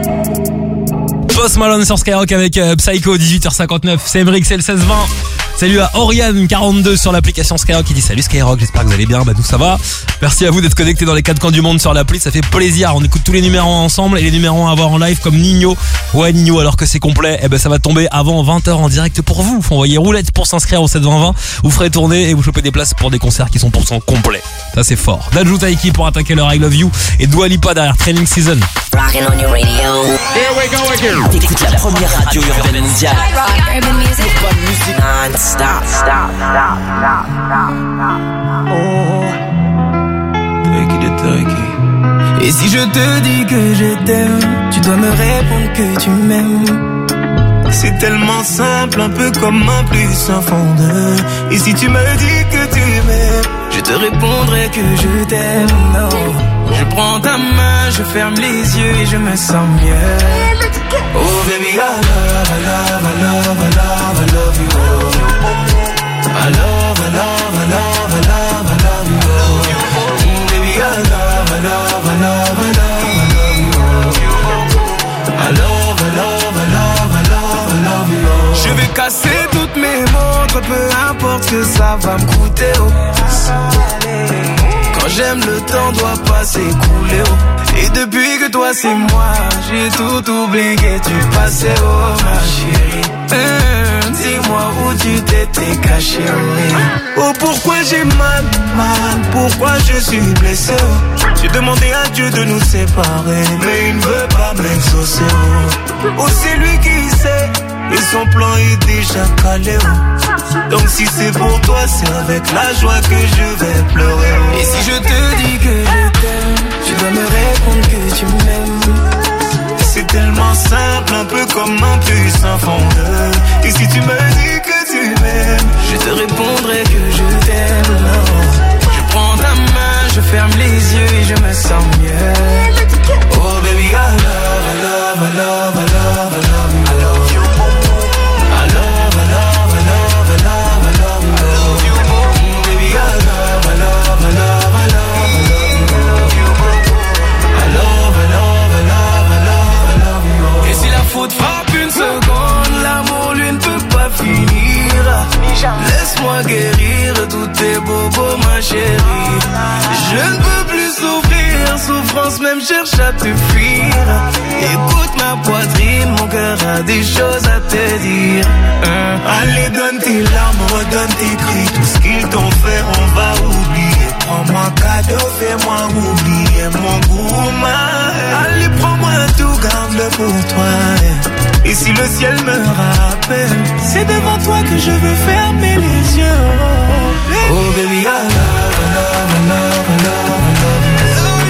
Post Malone sur Skyrock avec Psycho, 18h59. C'est Emeric, c'est le 16-20. Salut à Oriane42 sur l'application Skyrock qui dit salut Skyrock, j'espère que vous allez bien, nous ça va. Merci à vous d'être connectés dans les 4 coins du monde sur l'appli, ça fait plaisir. On écoute tous les numéros ensemble et les numéros à avoir en live comme Nino. Ouais Nino, alors que c'est complet, ça va tomber avant 20h en direct pour vous. Faut envoyer roulette pour s'inscrire au 72020. Vous ferez tourner et vous chopez des places pour des concerts qui sont % complets. Ça c'est fort. Dajou Taiki pour attaquer leur I Love You et Dua Lipa derrière Training Season. Rockin' on your radio. Here we go again. T'écoutes la première radio urbaine mondiale. Rock urban music. Bonne musique non-stop. Oh, et si je te dis que je t'aime, tu dois me répondre que tu m'aimes. C'est tellement simple, un peu comme un plus un fond de. Et si tu me dis que tu m'aimes, je te répondrai que je t'aime. Non, je prends ta main, je ferme les yeux et je me sens mieux. Oh baby, I love, I love, I love, I love, I love you. I love, I love, I love, I love, I love you. Baby, I love, I love, I love, I love, I love you. I love, I love, I love, I love, I love you. Je vais casser toutes mes montres, peu importe ce que ça va me coûter. Quand j'aime, le temps doit pas s'écouler. Et depuis que toi c'est moi, j'ai tout oublié, tu passais, oh ma chérie. Dis-moi où tu t'étais caché, oh pourquoi j'ai mal, pourquoi je suis blessé, oh. J'ai demandé à Dieu de nous séparer, mais il ne veut pas m'exaucer, oh c'est lui qui sait, et son plan est déjà calé, oh. Donc si c'est pour toi, c'est avec la joie que je vais pleurer, oh. Et si je te dis que je t'aime, tu dois me répondre que tu m'aimes. C'est tellement simple, un peu comme un puissant fondeur. Et si tu me dis que tu m'aimes, je te répondrai que je t'aime. Je prends ta main, je ferme les yeux et je me sens mieux. Oh baby, I love, I love, I love, I love, I love you. I love you. I love, I love, I love, I love, I love you. Baby, I love, I love, I love, I love, I love you. I love, I love, I love, I love. Et si la faute frappe une seconde, l'amour lui ne peut pas finir. Laisse-moi guérir tous tes bobos, ma chérie. Je ne peux plus souffrir, souffrance même cherche à te fuir. Écoute ma poitrine, mon cœur a des choses à te dire. Allez, donne tes larmes, redonne tes cris. Tout ce qu'ils t'ont fait, on va oublier. Prends-moi cadeau, fais-moi oublier mon goût. Allez, prends-moi tout, garde-le pour toi. Et si le ciel me rappelle, c'est devant toi que je veux fermer les yeux. Oh baby, I love, I love, I love, I love, I love you.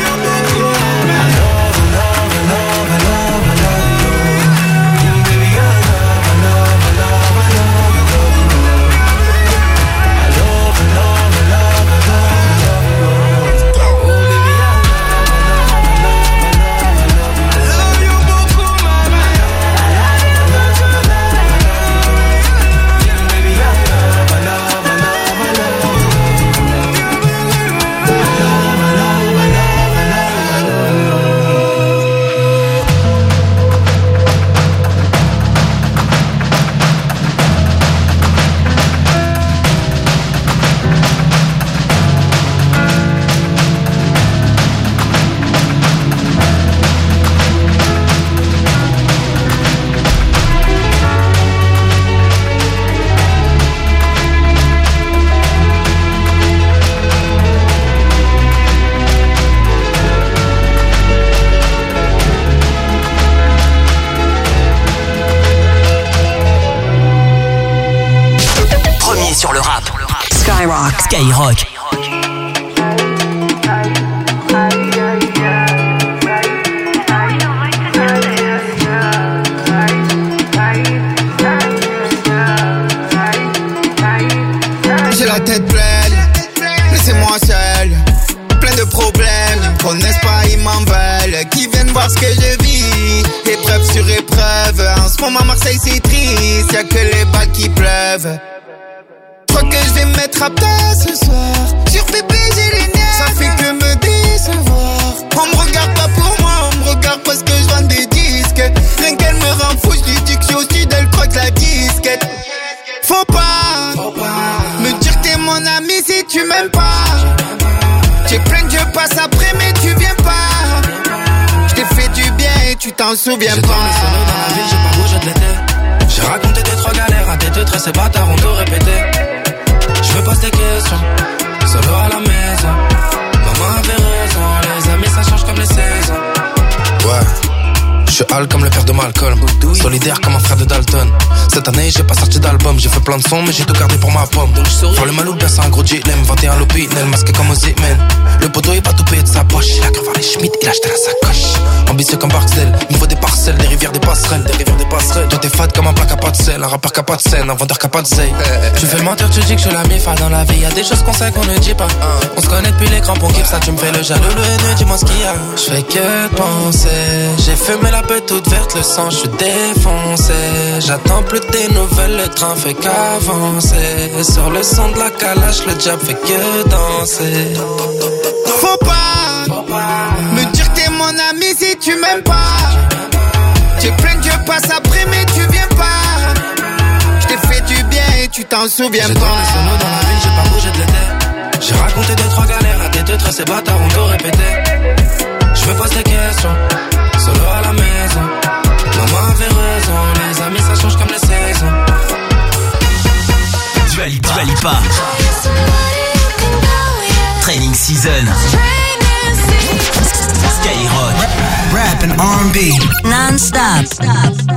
I love, I love, I love, I love, I love you. Baby, I love, I love, I love, I love, I love you. I love, I love, I love, I love, I love you. Oh baby, I love, I love, I love, I love you. I love you beaucoup, mama. I love, I love, I love, I love you. Baby, I love, I love, I love, I love you. Sur le rap. Skyrock. J'ai la tête pleine, laissez-moi seul. Plein de problèmes, ils me connaissent pas, ils m'en veulent. Qui viennent voir ce que je vis, épreuve sur épreuve. En ce moment Marseille c'est triste, y'a que les balles qui pleuvent. Je crois que je vais me mettre à plat ce soir. Sur bébé j'ai les nerfs, ça fait que me décevoir. On me regarde pas pour moi, on me regarde parce que je vends des disques. m'aimes pas. Tu plains que je passe après mais tu viens pas. Je t'ai fait du bien et tu t'en souviens pas. J'ai tourné solo dans la ville, j'ai pas bougé de l'été. J'ai raconté tes trois galères à tes deux traits, ces bâtards ont tout répété. Je me pose des questions, solo à la maison. Maman avait raison, les amis ça change comme les saisons. Ouais. Je suis Al comme le père de Malcolm, solidaire comme un frère de Dalton. Cette année j'ai pas sorti d'album, j'ai fait plein de sons mais j'ai tout gardé pour ma pomme. Faire le mal ou bien c'est un gros dilemme, 21 l'opinel, masqué comme Ozyman. Le poteau il va tout payer de sa poche, il a cru voir les Schmitt, il a acheté la sacoche. Ambitieux comme Barksdale, il me faut des parcelles, des rivières, des passerelles. Toi t'es fade comme un plat qui a pas de sel, un rappeur qui a pas de scène, un vendeur qui a pas de zeille. Tu fais mentir, tu dis que je suis la mi-fa dans la vie, y'a des choses qu'on sait qu'on ne dit pas. On se connaît depuis les crampons, kiffe ça, tu me fais le jaloux, le haineux, dis-moi ce qu'il y a. Je fais que penser, j'ai fumé la peur toute verte, le sang, je suis défoncé. J'attends plus des nouvelles, le train fait qu'avancer. Sur le son de la calache, le diable fait que danser. Faut pas me dire que t'es mon ami si tu m'aimes pas. Tu plains que je passe après mais tu viens pas. Je t'ai fait du bien et tu t'en souviens pas. J'ai tourné solo dans la ville, j'ai pas bougé de l'été. J'ai raconté deux trois galères à tes deux traits, ces bâtards ont tout répété. Je me pose des questions, solo à la maison. Maman avait raison, les amis ça change comme les saisons. Dua Lipa. Training Season. Skyrock. Rap and R&B. Non-stop.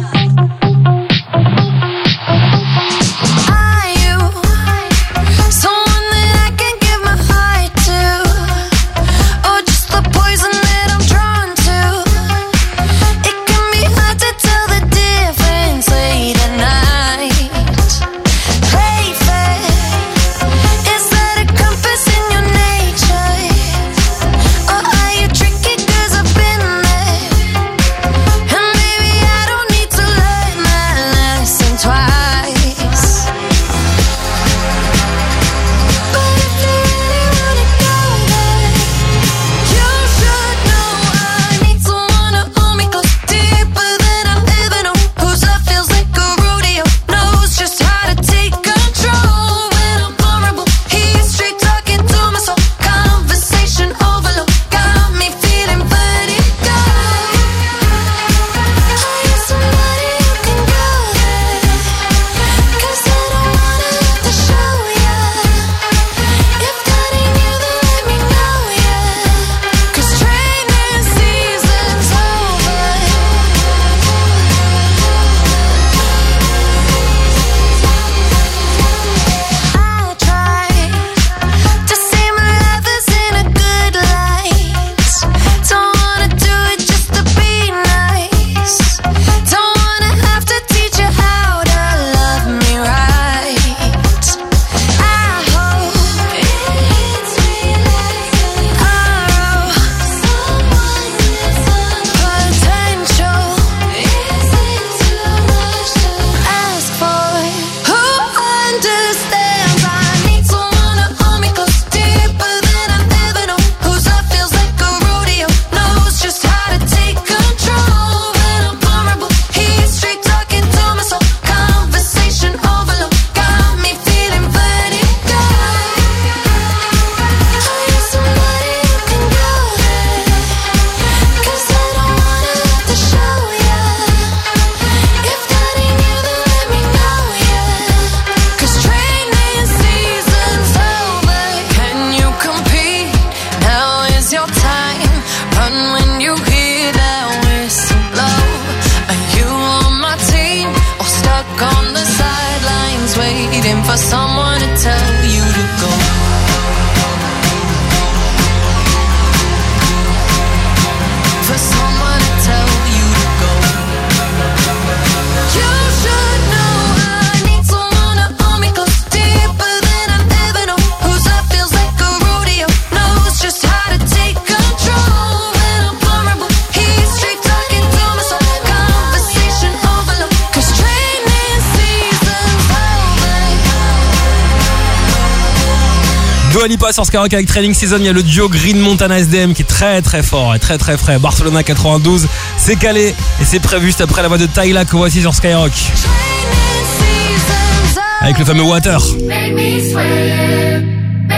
Dua Lipa sur Skyrock avec Training Season. Il y a le duo Green Montana SDM qui est très très fort et très très frais. Barcelona 92, c'est calé et c'est prévu juste après la voix de Tyla que voici sur Skyrock. Avec le fameux Water. Make me sweat,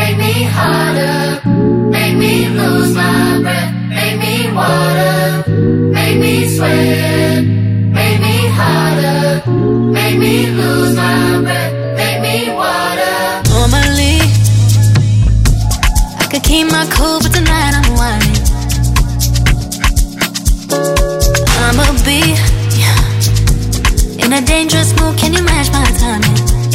make me harder, make me lose my breath, make me water, make me sweat, make me harder, make me lose my breath, make me water. Normally, I could keep my cool, but tonight I'm whining. I'ma be in a dangerous mood, can you match my timing?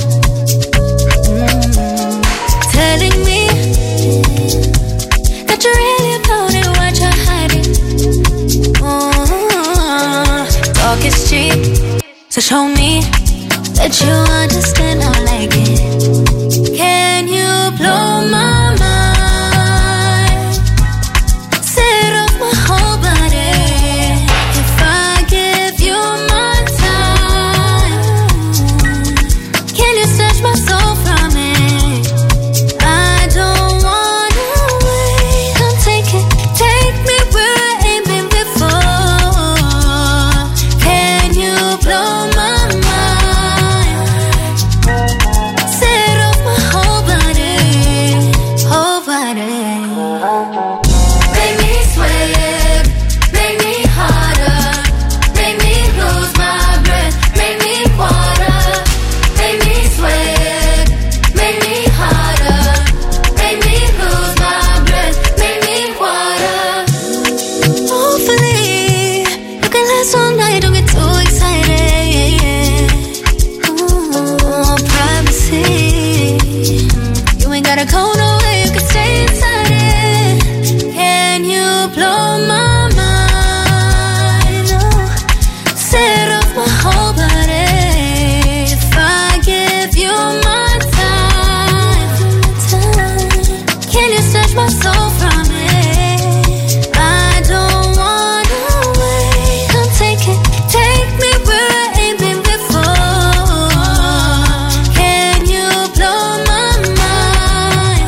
Telling me that you really about it, what you're hiding. Talk is cheap, so show me that you understand I like it. Can you blow my mind? Set off my whole body. If I give you my time, can you snatch my soul from me? I don't wanna wait. Come take me where I ain't been before. Can you blow my mind? Set off my whole body, whole body. Make me sweat, make me harder, make me lose my breath, make me water, make me sweat, make me harder, make me lose my breath, make me water. Hopefully, you can last all night, don't get too excited. Ooh, privacy. You ain't gotta go nowhere, you can stay inside it. Can you blow my mind? Oh, set off my whole body. If I give you my time, can you snatch my soul from me? I don't wanna wait. Come take me where I ain't been before. Can you blow my mind?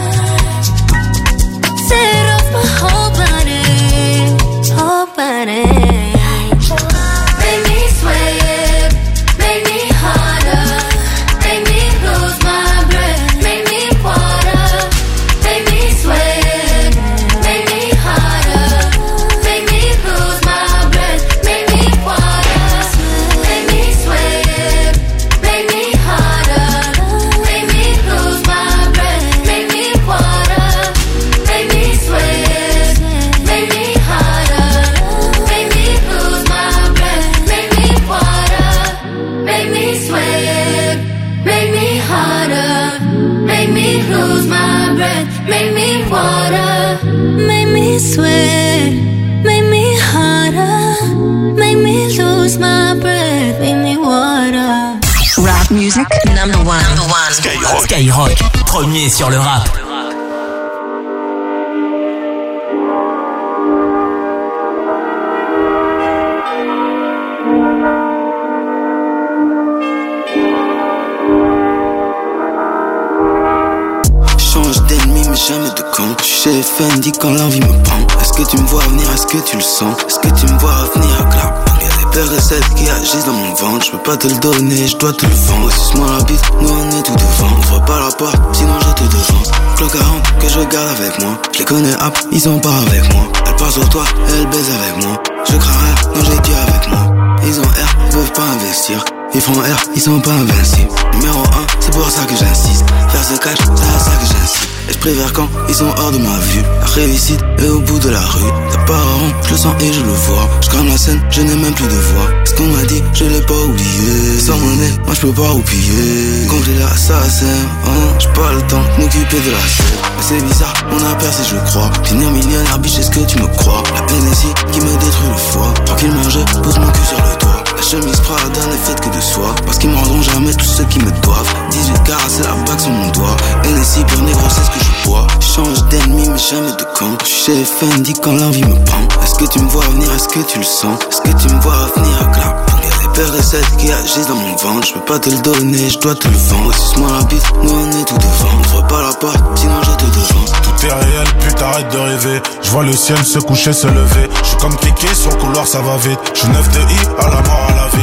Set off my whole body, whole body. Make me sweat, make me harder, make me lose my breath, make me water, make me sweat, make me harder, make me lose my breath, make me water, make me sweat, make me harder, make me lose my breath, make me water, make me sweat, make me harder, make me lose my breath, make me water, make me sweat, make me harder, make me lose my breath, make me water, Make me sweat, make me harder, make me lose my breath, make me water. Rap music number one. Skyrock, premier sur le rap. Change d'ennemi mais jamais de camp. Je suis chez Fendi quand l'envie me prend. Est-ce que tu me vois venir, est-ce que tu le sens? Est-ce que tu me vois revenir à clap? Y'a des paires de sets qui agissent dans mon ventre. Je peux pas te le donner, je dois te le vendre. Suce-moi la bite, nous on est tout devant. Ouvre pas la porte, sinon je te devance. Clock 40 que je garde avec moi. Je les connais hop, ils sont pas avec moi. Elle part sur toi, elle baise avec moi. Je crains rien, non j'ai Dieu avec moi. Ils ont R, ils peuvent pas investir. Ils font R, ils sont pas invincibles. Numéro 1, c'est pour ça que j'insiste. Faire ce cash, c'est à ça que j'insiste. Esprit vers quand, ils sont hors de ma vue. La réussite est au bout de la rue. T'as pas rond, je le sens et je le vois. Je crame la scène, je n'ai même plus de voix. Ce qu'on m'a dit, je l'ai pas oublié. Sans monnaie, moi je peux pas oublier. Compris l'assassin, hein. J'ai pas le temps de m'occuper de la scène. Mais c'est bizarre, on a percé je crois. Finir millionnaire, biche, est-ce que tu me crois? La Hennessy qui me détruit le foie. Tranquillement je pose mon cul sur le toit. La chemise Prada n'est faite que de soie. Parce qu'ils me rendront jamais tout ce qu'ils me doivent. 18 carats, c'est la bague sur mon doigt. Hennessy, pur négro, c'est ce que je bois. Change d'ennemi, mais jamais de camp. Je suis chez Fendi quand l'envie me prend. Est-ce que tu me vois venir, est-ce que tu le sens? Est-ce que tu me vois revenir à clap? Y'a des paires de sets qui agissent dans mon ventre. Je peux pas te le donner, je dois te le vendre. Suce-moi la bite, nous on est tout devant. Ouvre pas la porte, sinon je te devance. Tout est réel, putain arrête de rêver. Je vois le ciel se coucher, se lever. Je suis comme Kéké sur le couloir, ça va vite. Je suis 9 de I, à la mort, à la vie. Parce que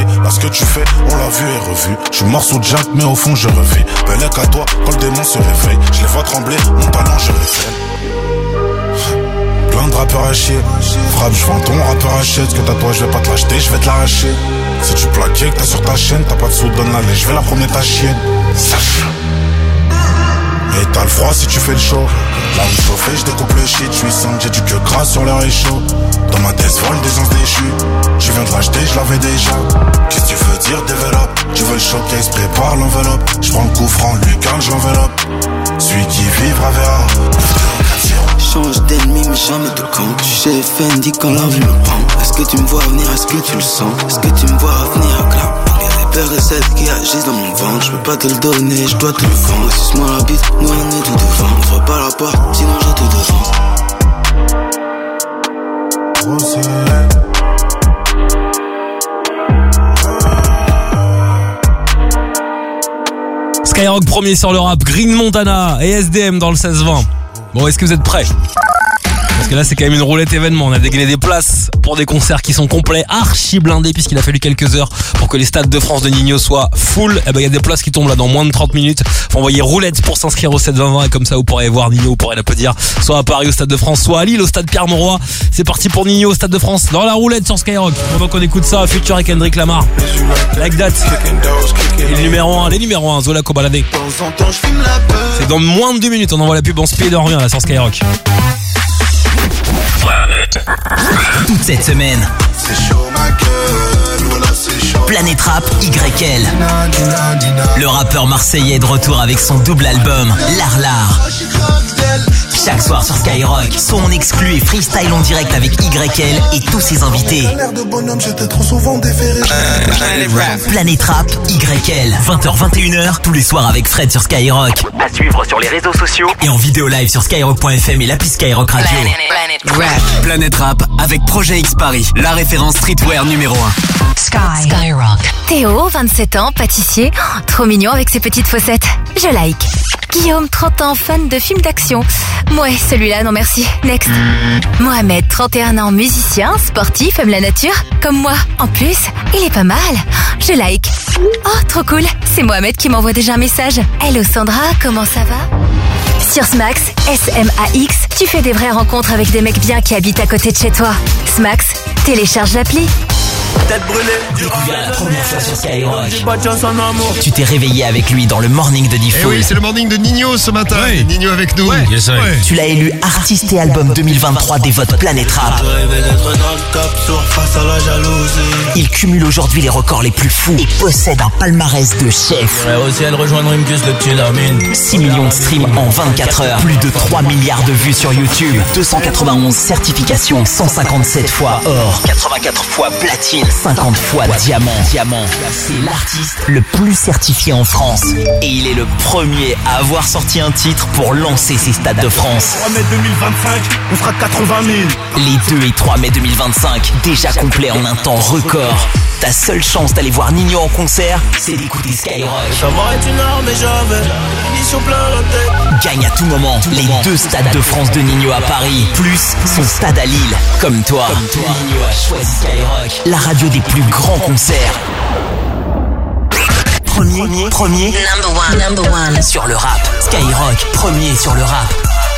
que tu fais, on l'a vu et revu. Je suis mort sous Jack, mais au fond je revis. Bellec à toi, quand le démon se réveille. Je les vois trembler, mon talent je les fais. Plein de rappeurs à chier. Frappe, je vends ton rappeur achète. Ce que t'as toi, je vais pas te l'acheter, je vais te l'arracher. Si tu plaquais, que t'as sur ta chaîne, t'as pas de sous, donne la lait, je vais la promener ta chienne. Sache. Et t'as le froid si tu fais le show. La rue chauffée, je découpe le shit. Je suis simple, j'ai du queue gras sur le réchaud. Dans ma tête vol des ans déchus. Je viens de l'acheter, je l'avais déjà. Qu'est-ce que tu veux dire, développe? Tu veux le showcase, prépare l'enveloppe. Je prends le coup franc, lui je l'enveloppe. Celui qui vivra verra. Change d'ennemi mais jamais de camp. Tu sais Fendi quand la vie me prend. Est-ce que tu me vois venir, est-ce que tu le sens? Est-ce que tu me vois venir à clan? Y'a des pères et celles qui agissent dans mon ventre. Je peux pas te le donner, je dois te le vendre. Suce-moi la bite, moi on est tout devant. On voit pas la porte, sinon j'ai tout devant. Skyrock premier sur le rap, Green Montana et SDM dans le 16-20. Bon, est-ce que vous êtes prêts? Parce que là c'est quand même une roulette événement, on a dégainé des places pour des concerts qui sont complets, archi blindés, puisqu'il a fallu quelques heures pour que les stades de France de Nino soient full. Et ben il y a des places qui tombent là dans moins de 30 minutes. Faut envoyer roulette pour s'inscrire au 7-20-20 et comme ça vous pourrez voir Nino, vous pourrez l'applaudir soit à Paris au Stade de France, soit à Lille au Stade Pierre-Mauroy. C'est parti pour Nino au Stade de France dans la roulette sur Skyrock. Pendant qu'on écoute ça, Future et Kendrick Lamar, Like That. Et le numéro 1, les numéros 1, Zola Kobalade. C'est dans moins de 2 minutes, on envoie la pub en speed et on revient là sur Skyrock. Toute cette semaine, Planète Rap YL. Le rappeur marseillais est de retour avec son double album L'Art. Chaque soir sur Skyrock, son exclu et freestyle en direct avec YL et tous ses invités. Planète Rap YL, 20h-21h, tous les soirs avec Fred sur Skyrock. À suivre sur les réseaux sociaux et en vidéo live sur skyrock.fm et l'appli Skyrock Radio. Planète Rap avec Projet X Paris, la référence streetwear numéro 1. Skyrock. Théo, 27 ans, pâtissier, trop mignon avec ses petites fossettes. Je like. Guillaume, 30 ans, fan de films d'action. Ouais, celui-là, non merci. Next. Mohamed, 31 ans, musicien, sportif, aime la nature, comme moi. En plus, il est pas mal. Je like. Oh, trop cool. C'est Mohamed qui m'envoie déjà un message. Hello Sandra, comment ça va? Sur Smax, SMAX, tu fais des vraies rencontres avec des mecs bien qui habitent à côté de chez toi. Smax, télécharge l'appli. Tête brûlée. La première fois sur Skyrock. Tu t'es réveillé avec lui dans le morning de Diffoul. Oui, c'est le morning de Nino ce matin. Ouais. Nino avec nous. Ouais. Yes, ouais. Tu l'as élu artiste et album 2023 des votes Planète Rap. Il cumule aujourd'hui les records les plus fous et possède un palmarès de chef. 6 millions de streams en 24 heures. Plus de 3 milliards de vues sur YouTube. 291 certifications. 157 fois or. 84 fois platine. 50 fois diamant. C'est l'artiste le plus certifié en France. Et il est le premier à avoir sorti un titre pour lancer ses stades de France. 3 mai 2025, on fera 80 000. Les 2 et 3 mai 2025, déjà complet en un temps record. Ta seule chance d'aller voir Nino en concert, c'est d'écouter Skyrock. Gagne à tout moment les 2 stades de France de Nino à Paris, plus son stade à Lille. Comme toi. Nino a choisi Skyrock, la radio des plus grands concerts. Premier. Number one sur le rap. Skyrock, premier sur le rap.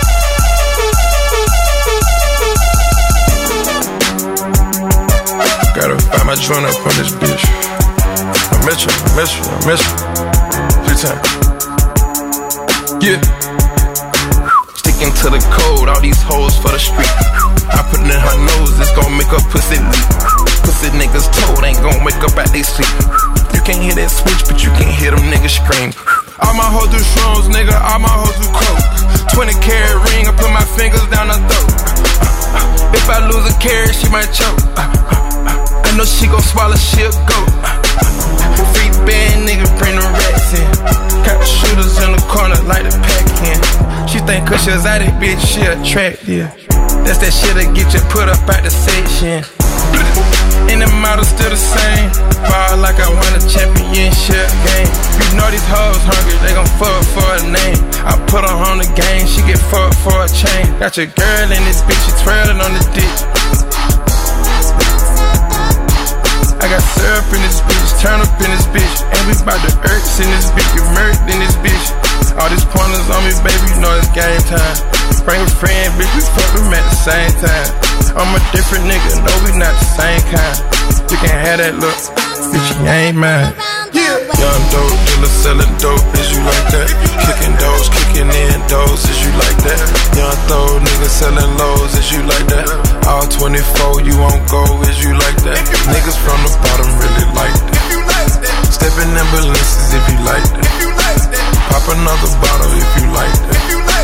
Gotta find my joint up on this bitch. I miss you. Free time. Yeah. Sticking to the code, all these hoes for the street. I put it in her nose, it's gon' make her pussy leak. Pussy niggas told ain't gon' wake up at they sleep. You can't hear that switch, but you can hear them niggas scream. All my hoes do shrooms, nigga, all my hoes do coke. 20 carat ring, I put my fingers down her throat. If I lose a carat, she might choke. I know she gon' swallow, she'll go. Free band, nigga, bring the rats in. Got the shooters in the corner like the Pac-Man. She think cause she was out it, bitch, she attractive. That's that shit that get you put up at the section. And the model still the same. Ball like I won a championship game. You know these hoes hungry, they gon' fuck for a name. I put her on the game, she get fucked for a chain. Got your girl in this bitch, she twirling on the dick. I got syrup in this bitch, turn up in this bitch. And we bout to irks in this bitch, get murked in this bitch. All these pointers on me, baby, you know it's game time. Bring a friend, bitch, we fuck them at the same time. I'm a different nigga, no, we not the same kind. You can have that look, bitch, you ain't mine. Yeah. Young dope dealer selling dope, is you like that? Kicking doors, kicking in doors, is you like that? Young throw niggas selling lows, is you like that? All 24, you won't go, is you like that? Niggas from the bottom really like that. Stepping in Balenciagas if you like that. Pop another bottle if you like that.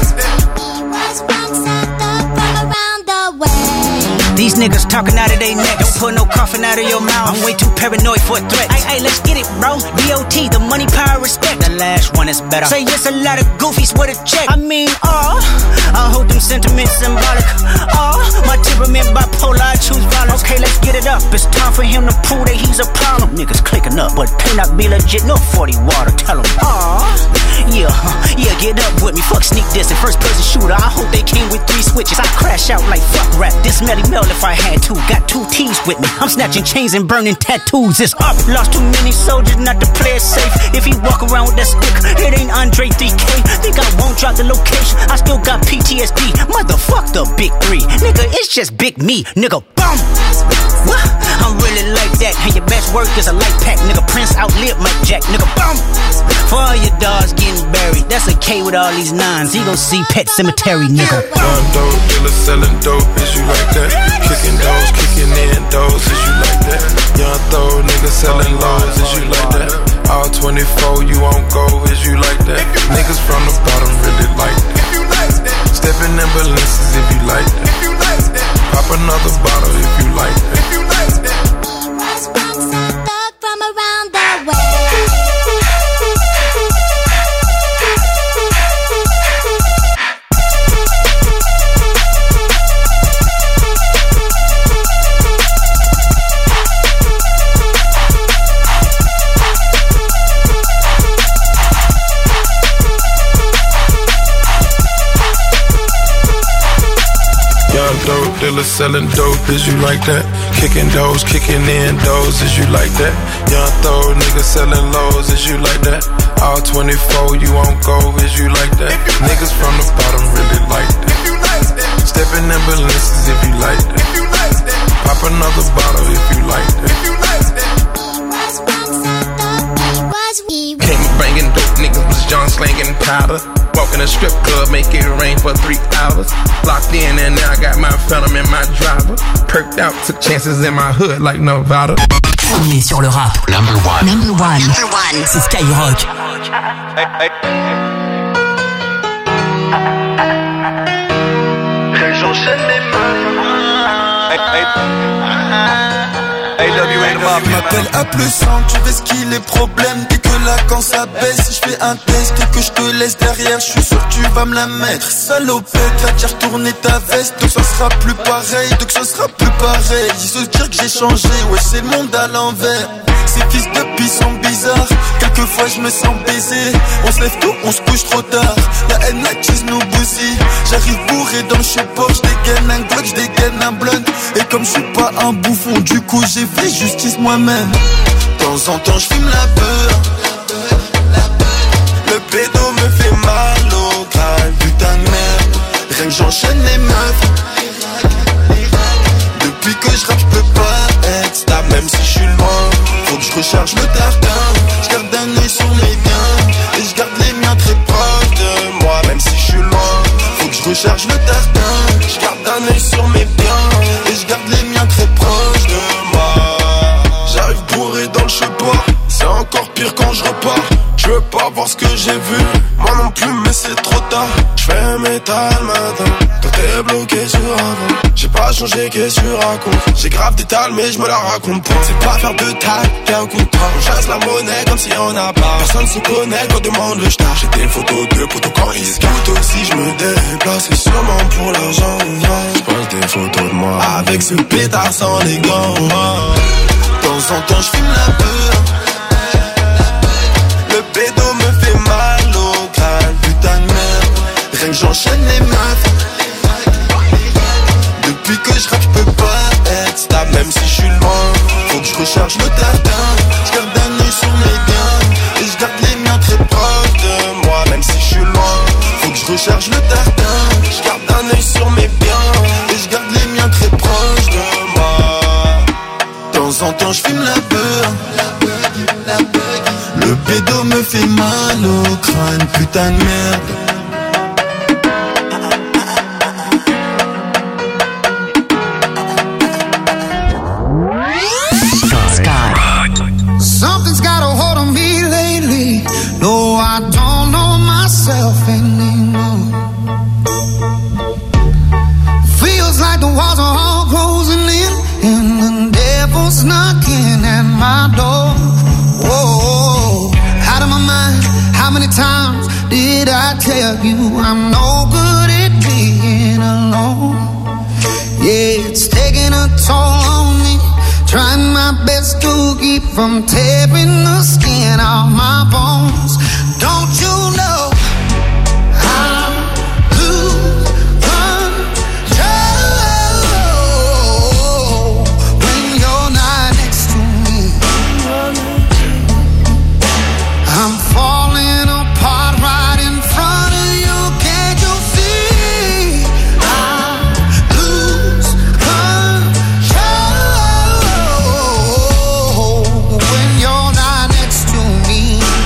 These niggas talking out of their neck. Don't put no coffin out of your mouth. I'm way too paranoid for a threat. Ay, let's get it, bro. DOT, the money, power, respect. The last one is better. Say yes, a lot of goofies with a check. I mean, I hold them sentiments symbolic. My temperament bipolar, I choose violence. Okay, let's get it up. It's time for him to prove that he's a problem. Niggas clicking up, but can not be legit. No 40 water, tell him. Yeah, get up with me. Fuck sneak this and first person shooter. I hope they came with 3 switches. I crash out like fuck rap. This Melly Mel if I had to. Got 2 T's with me. I'm snatching chains and burning tattoos. It's up. Lost too many soldiers not to play it safe. If he walk around with that stick, it ain't Andre 3K. Think I won't drop the location. I still got PTSD. Motherfuck the big 3. Nigga, it's just big me. Nigga, boom. What? I'm really like that. And your best work is a light pack. Nigga, Prince outlived Mike Jack. Nigga, boom. For all your dogs getting buried. That's a K with all these 9s. He gon' see Pet Cemetery, nigga. Young dope dealer selling dope, is you like that? Kicking doors, kicking in doors, is you like that? Young throw niggas selling lows, is you like that? All 24, you won't go, is you like that? Niggas from the bottom really like that. Stepping in Balenciagas if you like that. Pop another bottle if you like that. From around the way. Dope dealer selling dope, is you like that? Kicking doors, kicking in doors, is you like that? Young throw niggas selling lows, is you like that? All 24, you won't go, is you like that? Niggas from the bottom really like that. Stepping in Balenciagas if you like that. Pop another bottle if you like that. Came banging dope, niggas was John slanging powder. Walk in a strip club, make it rain for 3 hours. Locked in and now I got my phantom in my driver. Perked out, took chances in my hood like Nevada. Premier sur le rap. Number one. C'est Skyrock. J'enchaîne les Tu m'appelles à plus 100, tu veux ce qu'il est problème. Dès que la quand ça baisse, si je fais un test et que je te laisse derrière, je suis sûr que tu vas me la mettre. Salopette, va dire retourner ta veste. Donc ça sera plus pareil, Ils se dire que j'ai changé, ouais c'est le monde à l'envers. Ces fils de pis sont bizarres. Quelquefois je me sens baisé. On se lève tôt, on se couche trop tard. La haine, la cheese nous bousille. J'arrive bourré dans le cheport. J'dégaine un Glock, j'dégaine un blunt. Et comme je suis pas un bouffon, du coup j'ai fait justice moi-même. De temps en temps j'fume la peur. Le pédo me fait mal au crâne. Putain de merde. Rien que j'enchaîne les meufs. Depuis que je rappe, je peux pas être stable, même si je suis loin. Faut que je recharge le tartin. Je garde un œil sur mes biens. Et je garde les miens très proches de moi, même si je suis loin. Faut que je recharge le tartin. Je garde un œil sur mes biens. Et je garde les miens très proches de moi. J'arrive bourré dans le cheport. C'est encore pire quand je repars. Je veux pas voir ce que j'ai vu, moi non plus mais c'est trop tard. J'fais un métal matin, toi t'es bloqué sur avant. J'ai pas changé, qu'est-ce que tu racontes? J'ai grave des tales mais je me la raconte pas. C'est pas faire de taille, y'a un contrat. On chasse la monnaie comme si on a pas. Personne se connaît quand demande le star. J'ai des photos de potos quand ils se gâtent. Aussi je me déplace, c'est sûrement pour l'argent. J'pose des photos de moi avec ce pétard sans les gants. De temps en temps j'fume la peur. Le pédo me fait mal au crâne, putain de merde. Rien que j'enchaîne les meufs. Depuis que je rappe, je peux pas être stable, même si je suis loin. Faut que je recharge le tartin. Je garde un Le bédo me fait mal au crâne, putain de merde. Something's got a hold on me lately. No, I don't know myself anymore. Feels like the walls are all closing in, and the devil's knocking at my door. Whoa, out of my mind. How many times did I tell you I'm no good at being alone? Yeah, it's taking a toll on me. Trying my best to keep from tearing the skin off my bones. Don't you know I lose control when you're not next to me? I'm falling apart right in front of you. Can't you see? I lose control when you're not next to me.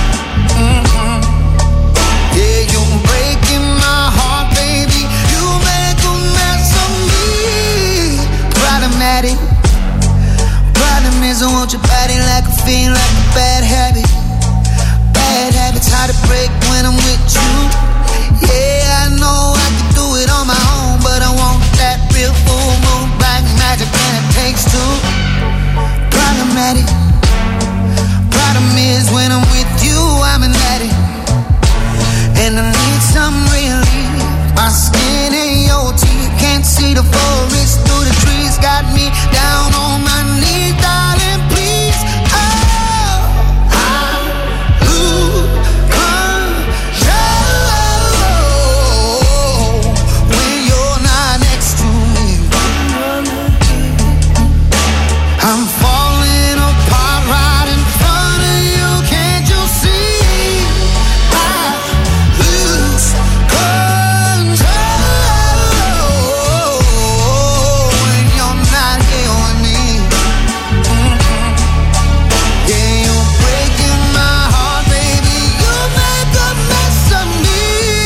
Yeah, you're breaking my heart, baby. You make a mess of me. Problematic. Problem is I want your body like a fiend, like a bad habit. Bad habits hard to break when I'm with you. Yeah, I know I can do it on my own, but I want that real full moon black magic, and it takes two. Problematic. Problem is when I'm with you, I'm an addict, and I need some relief. My skin ain't your teeth, can't see the forest through the trees. Got me down on my knees, darling, please. Oh, I lose control when you're not next to me. I'm falling apart right in front of you. Can't you see? I lose control when you're not here with me. Yeah, you're breaking my heart, baby. You make a mess of me.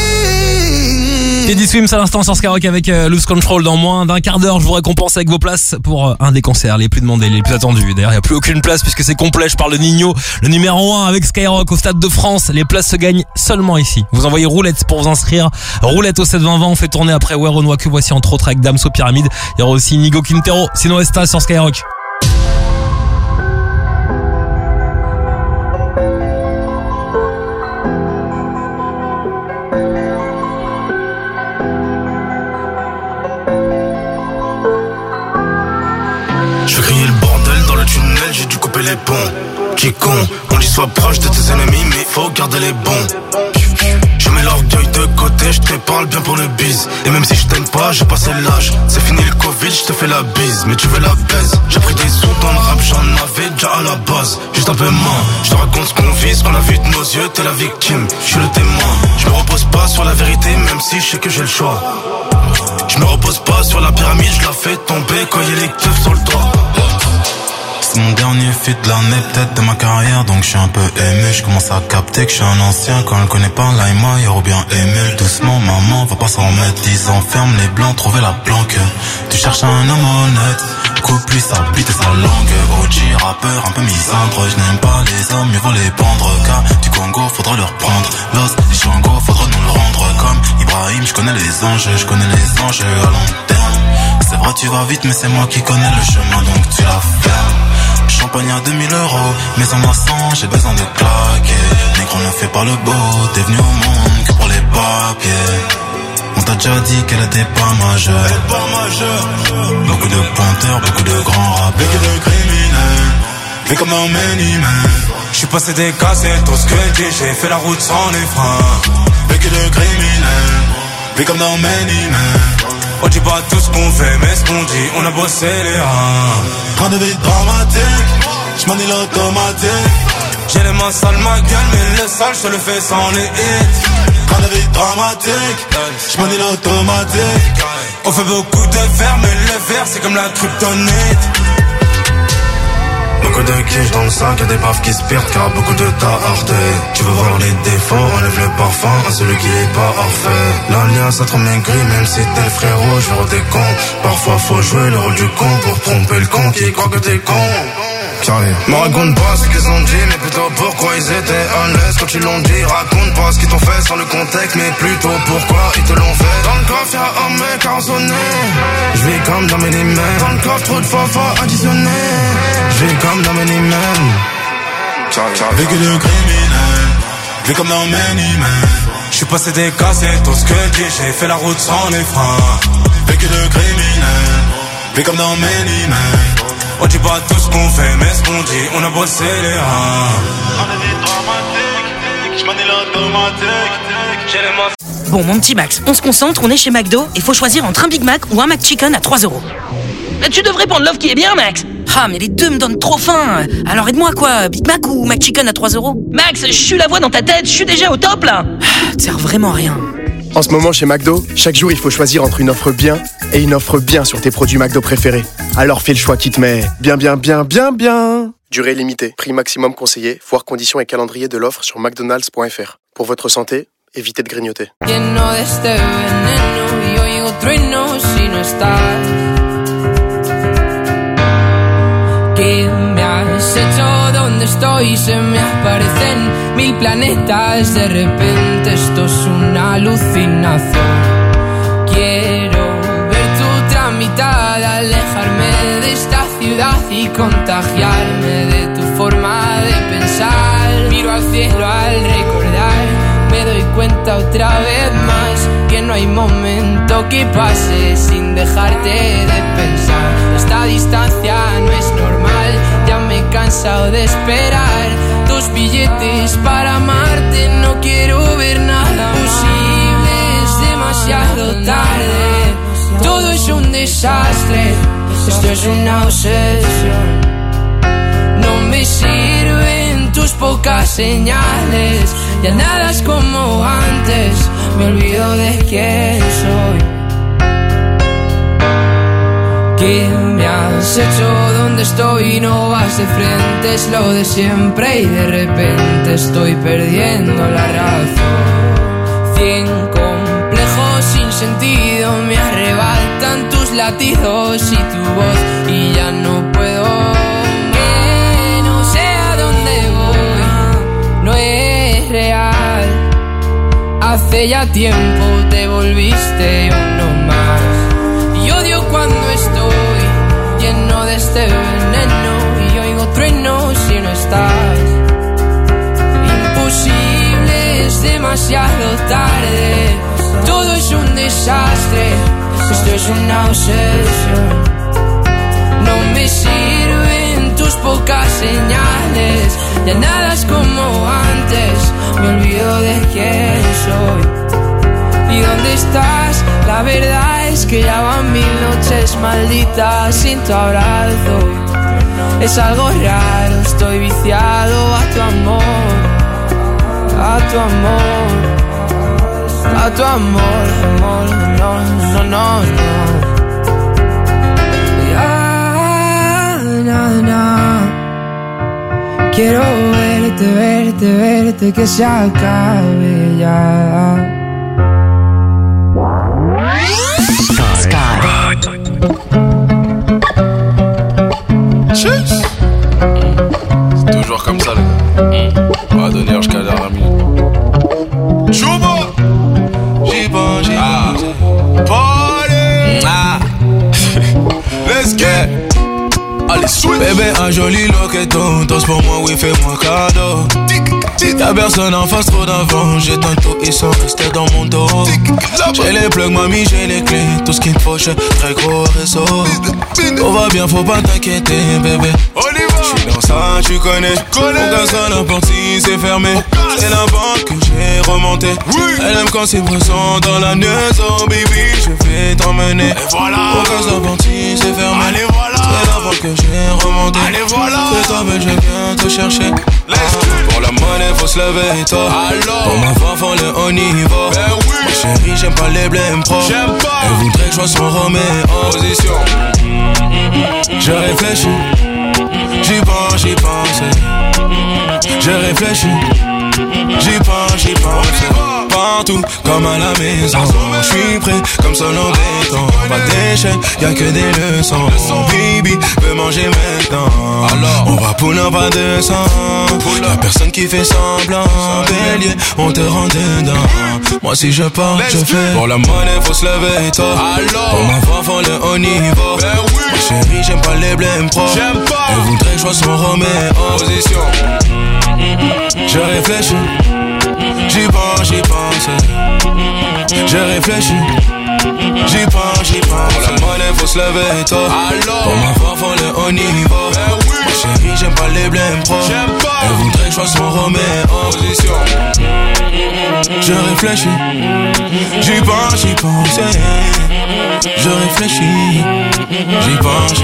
Teddy Swims à l'instant sur Skyrock avec Lose Control. Dans moins d'un quart d'heure, je vous récompense avec vos places pour un des concerts les plus demandés, les plus attendus. D'ailleurs, il n'y a plus aucune place puisque c'est complet. Je parle de Nino, le numéro 1 avec Skyrock au Stade de France. Les places se gagnent seulement ici. Vous envoyez roulette pour vous inscrire. Roulette au 72020. On fait tourner après Werenoi que voici entre autres avec Damso Pyramide. Il y aura aussi Nigo Quintero, Sino Esta sur Skyrock. Je fais crier le bordel dans le tunnel, j'ai dû couper les ponts. Qui con, on dit sois proche de tes ennemis, mais faut garder les bons. Je mets l'orgueil de côté, je te parle bien pour le bise. Et même si je t'aime pas, j'ai passé l'âge. C'est fini le Covid, je te fais la bise, mais tu veux la baise. J'ai pris des sous dans le rap, j'en avais déjà à la base. Juste un peu moins, je te raconte ce qu'on vit, ce qu'on a vu de nos yeux, t'es la victime, je suis le témoin. Je me repose pas sur la vérité, même si je sais que j'ai le choix. Je me repose pas sur la pyramide, je la fais tomber quand y'a les keufs sur le toit. C'est mon dernier feat de l'année, peut-être de ma carrière, donc je suis un peu ému. Je commence à capter que je suis un ancien. Quand elle connaît pas l'Aïma, y'a bien ému. Doucement, maman, va pas s'en remettre. 10 ans, ferme les blancs, trouver la planque. Tu cherches un homme honnête, coupe lui sa bite et sa langue. OG, rappeur, un peu misandre. Je n'aime pas les hommes, mieux vaut les pendre. Car du Congo, faudra le reprendre. Los, des Chango, faudra nous le rendre. Comme Ibrahim, je connais les anges, je connais les anges à long terme. C'est vrai, tu vas vite, mais c'est moi qui connais le chemin, donc tu la fermes. Champagne à 2000 €, mais en a 100, j'ai besoin de claquer. Négro ne fait pas le beau, t'es venu au monde que pour les papiers. On t'a déjà dit qu'elle était pas majeure. Beaucoup de pointeurs, beaucoup de grands rappeurs. Beaucoup de criminels, mais comme dans Many Men. J'suis passé des cassettes, tout ce que dit, j'ai fait la route sans les freins. Beaucoup de criminels, mais comme dans Many Men. On dit pas tout ce qu'on fait, mais ce qu'on dit, on a bossé les reins. Train de vie dramatique, j'manie l'automatique. J'ai les mains sales, ma gueule, mais le sale, je le fais sans les hits. Train de vie dramatique, j'manie l'automatique. On fait beaucoup de verre, mais le verre, c'est comme la kryptonite. Beaucoup de quiche dans le sac, y'a des baffes qui se perdent car beaucoup de t'as. Tu veux voir les défauts, enlève le parfum à celui qui est pas parfait. L'alliance a trop maigri, même si t'es le frérot, je des cons. Parfois faut jouer le rôle du con pour tromper le con qui croit que t'es con. Me raconte pas ce qu'ils ont dit, mais plutôt pourquoi ils étaient à l'aise quand ils l'ont dit. Raconte pas ce qu'ils t'ont fait sans le contexte, mais plutôt pourquoi ils te l'ont fait. Dans le coffre y'a un mec arraisonné, je vis comme dans mes limits. Dans le coffre trop de fois additionné, je vis comme dans mes limits. Vécu de criminel, vu comme dans Many-Man. J'suis passé des cassettes, tout ce que dit, j'ai fait la route sans les freins. Vécu de criminel, vu comme dans Many-Man. On dit pas tout ce qu'on fait, mais ce qu'on dit, on a bossé les reins. Bon, mon petit Max, on se concentre, on est chez McDo, et faut choisir entre un Big Mac ou un McChicken à 3 €. Mais tu devrais prendre l'offre qui est bien, Max. Ah, mais les deux me donnent trop faim. Alors aide-moi quoi, Big Mac ou McChicken à 3 €? Max, je suis la voix dans ta tête, je suis déjà au top là. Ça sert vraiment à rien. En ce moment chez McDo, chaque jour il faut choisir entre une offre bien et une offre bien sur tes produits McDo préférés. Alors fais le choix qui te met bien. Durée limitée, prix maximum conseillé, voire conditions et calendrier de l'offre sur mcdonalds.fr. Pour votre santé, évitez de grignoter. ¿Qué me has hecho? ¿Dónde estoy? Se me aparecen 1000 planetas. De repente esto es una alucinación. Quiero ver tu tramitada, alejarme de esta ciudad y contagiarme de tu forma de pensar. Miro al cielo al recordar, me doy cuenta otra vez más que no hay momento que pase sin dejarte de pensar. Esta distancia no es normal, ya me he cansado de esperar. 2 billetes para amarte, no quiero ver nada posible, es demasiado tarde. Todo es un desastre, esto es una obsesión. No me sirven tus pocas señales, ya nada es como antes, me olvido de quién soy. ¿Qué me has hecho? ¿Dónde estoy? No vas de frente, es lo de siempre y de repente estoy perdiendo la razón. 100 complejos sin sentido me arrebatan tus latidos y tu voz y ya no puedo. Que no sé a dónde voy, no es real. Hace ya tiempo te volviste uno más. Y odio cuando estoy lleno de este veneno y oigo truenos si no estás. Imposible, es demasiado tarde. Todo es un desastre, esto es una obsesión. No me sirven tus pocas señales, ya nada es como antes, me olvido de quién soy. ¿Y dónde estás? La verdad es que ya van 1000 noches malditas sin tu abrazo. Es algo raro, estoy viciado a tu amor, a tu amor, a tu amor, amor, no. Quiero verte, que se acabe ya. C'est toujours comme ça les gars. On va donner jusqu'à la dernière minute. Chouba, j'ai pas, party. Let's get. Allez, switch. Bébé, un joli loqueton, danse pour moi, oui, fais-moi cadeau. Y'a personne en face, trop d'avant. J'éteins tout, ils sont restés dans mon dos. J'ai les plugs, mamie, j'ai les clés. Tout ce qu'il me faut, j'ai très gros réseau. Tout va bien, faut pas t'inquiéter, bébé. J'suis dans ça, tu connais. Mon gaz à la porte, si c'est fermé. C'est la banque que j'ai remonté. Elle aime quand c'est présent dans la neige. Oh baby, je vais t'emmener. Et voilà. Mon gaz à la porte, si c'est fermé. Allez, voilà. C'est la banque que j'ai remonté. Allez, voilà. C'est toi, mais je viens te chercher. Pour la monnaie, faut se lever tôt. Pour ma femme, le haut niveau. Ma chérie, j'aime pas les blèmes pro. Elle voudrait que je sois son Roméo. Position. Je réfléchis. J'y pense. J'ai réfléchi. J'y pense. Partout comme à la maison. J'suis prêt comme seul en béton. Pas d'échec, y'a que des leçons. Baby veut manger maintenant. Alors on va pull up à 200. Y'a personne qui fait semblant. Bélier, on te rend dedans. Moi si je pars, je fais. Pour la monnaie faut se lever tôt. Pour ma voix faut le haut niveau. Ma chérie j'aime pas les blèmes pro. Elle voudrait que je sois son Roméo. Position. Je réfléchis. J'y pense. Je réfléchis. J'y pense. Pour la monnaie faut se lever tôt. Pour ma voix faut le haut niveau. Ma chérie j'aime pas les blèmes pro. Elle voudrait que je sois son Roméo. Position. Je réfléchis. J'y pense. Je réfléchis. J'y pense.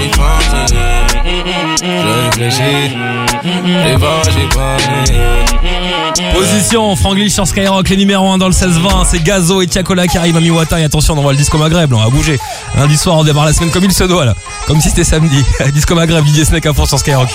Je réfléchis. J'y pense. Position, Franglish sur Skyrock, les numéros 1 dans le 16-20, c'est Gazo et Tiakola qui arrivent à Miwata. Et attention, on envoie le Disco Maghreb, là, on va bouger. Lundi soir, on démarre la semaine comme il se doit, là. Comme si c'était samedi. Disco Maghreb, DJ Snake à fond sur Skyrock.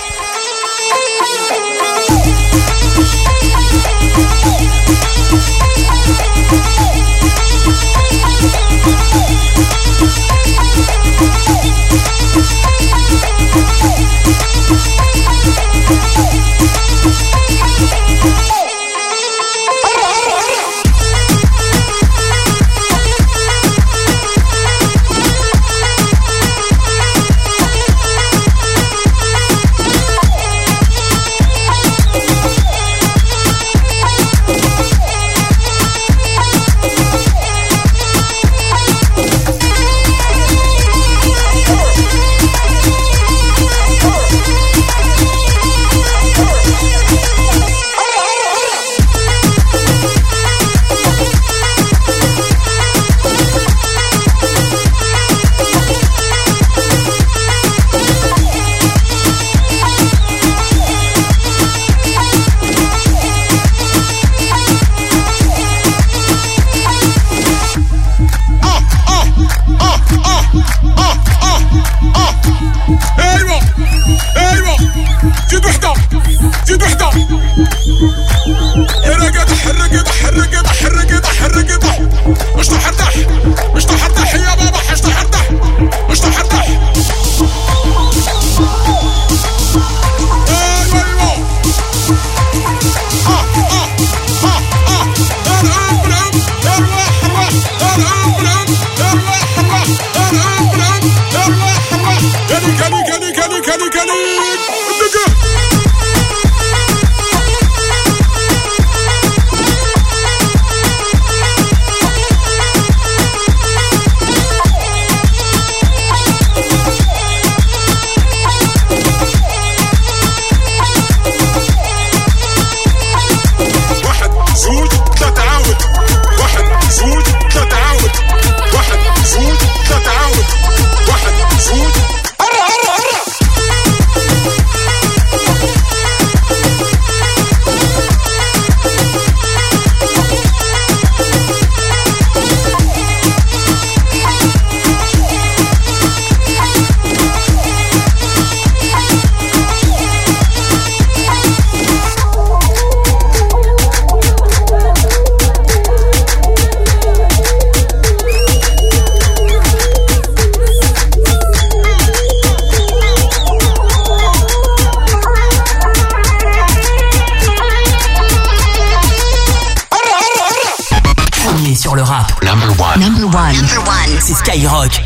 Number one. C'est Skyrock.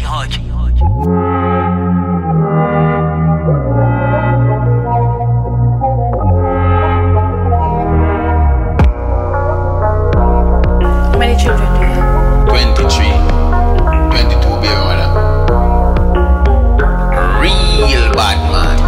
How many children do you have? 23. 22 baby mother. Real bad man.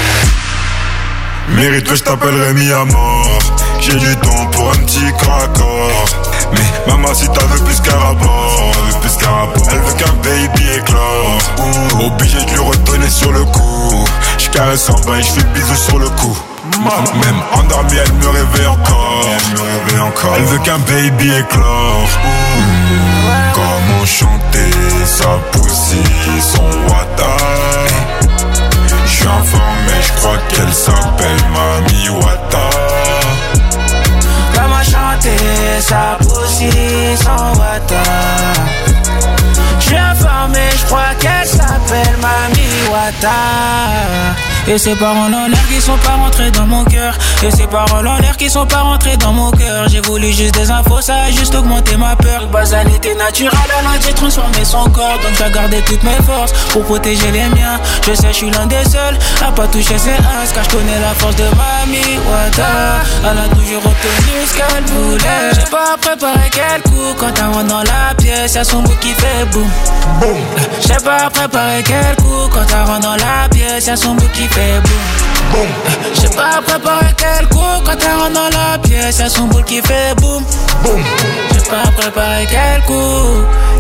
Mérite que je t'appellerai mis à mort. J'ai du temps pour un petit craccord. Mais maman si t'as veux plus qu'un rapport. Elle veut qu'un baby éclore. Obligé de lui redonner sur le coup. J'caresse en bas et j'fais bisous sur le cou. Même endormie elle me réveille encore. Elle veut qu'un baby éclore. Comment chanter sa poussie, son water. J'suis informé mais je crois qu'elle s'appelle Mami Wata. Comment chanter sa poussée sans Wata? J'suis informé, j'crois qu'elle s'appelle Mami Wata. Et ces paroles en l'air qui sont pas rentrées dans mon cœur. Et ces paroles en l'air qui sont pas rentrées dans mon cœur. J'ai voulu juste des infos, ça a juste augmenté ma peur. Basalité naturelle, elle a transformé son corps. Donc j'ai gardé toutes mes forces pour protéger les miens. Je sais, je suis l'un des seuls à pas toucher ses as, car je connais la force de Mami Wata. Elle a toujours obtenu ce qu'elle voulait. J'ai pas préparé quel coup quand elle rentre dans la pièce. Y'a son bout qui fait boum. J'ai pas préparé quel coup quand elle rentre dans la pièce. Y'a son bout qui fait boum. J'ai pas préparé quel coup quand elle rentre dans la pièce. Y'a son bout qui fait boum. J'ai pas préparé quel coup.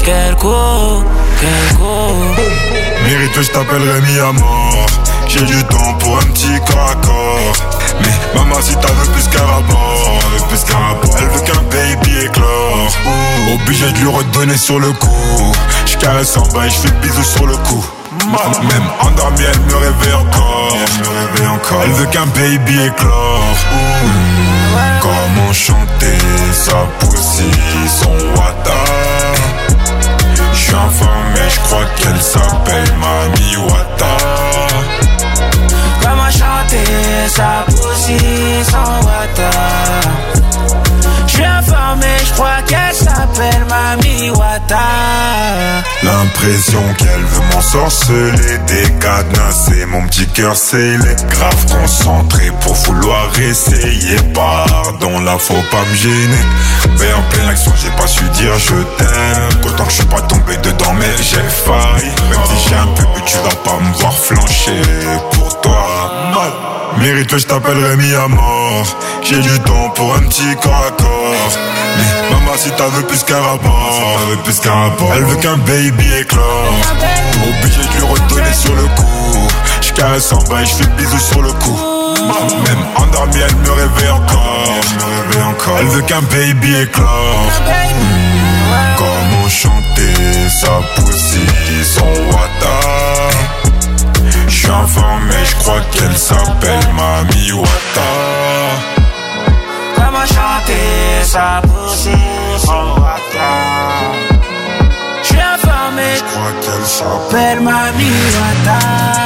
Mérite, je t'appelle Rémi à mort. J'ai du temps pour un petit corps à corps. Mais maman, si t'as veux plus qu'un rapport, elle veut qu'un baby éclore. Obligé de lui redonner sur le coup. J'caresse en bas et j'fais bisous sur le cou. Même endormie, elle me réveille encore. Elle veut qu'un baby éclore. Comment chanter sa poussie, son Wata? J'suis informé, j'crois qu'elle s'appelle Mami Wata. Comment chanter sa poussie sans Wata? J'suis informé, j'crois qu'elle s'appelle Mami Wata. L'impression qu'elle veut m'ensorceler, décadenasser mon petit cœur scellé. Grave concentré pour vouloir essayer. Pardon, là faut pas me gêner. Mais en pleine action j'ai pas su dire je t'aime. Qu'autant que je suis pas tombé dedans mais j'ai failli. Même si j'ai un peu bu tu vas pas me voir flancher pour toi. Mérite, je t'appelle Rémi à mort. J'ai du temps pour un petit corps à corps. Mais maman, si t'as veux plus qu'un rapport, elle veut qu'un baby éclore. Obligé de lui redonner sur le coup. J'caresse en bas et j'fais bisous sur le cou. Même endormie, elle me réveille encore. Elle veut qu'un baby éclore. Comment chanter sa poussie, son Wata? J'suis informé, j'crois qu'elle s'appelle Mami Wata. Comment chanter sa poussie, son Wata? J'suis informé, j'crois qu'elle s'appelle Mami Wata.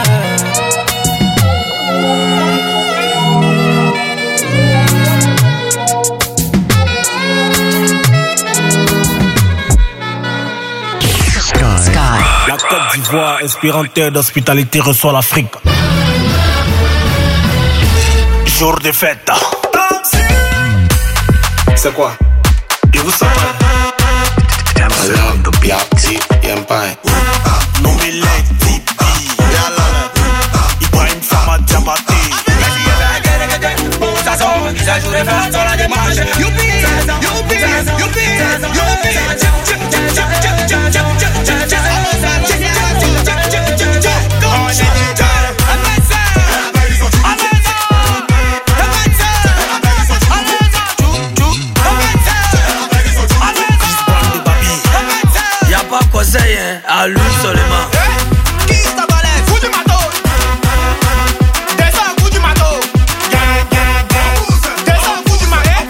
La Côte d'Ivoire, inspirateur d'hospitalité, reçoit l'Afrique. Jour de fête. C'est quoi? Et vous savez? Non mais les Tibi Ibrahim Sama Diabaté. Ça joue les fêtes sur la démarche. Youpi, youpi, youpi, y'a pas conseil, hein, à lui seulement. Qui t'a balèze? Fous du matos. Descends, fous du matos. Descends, fous du marais.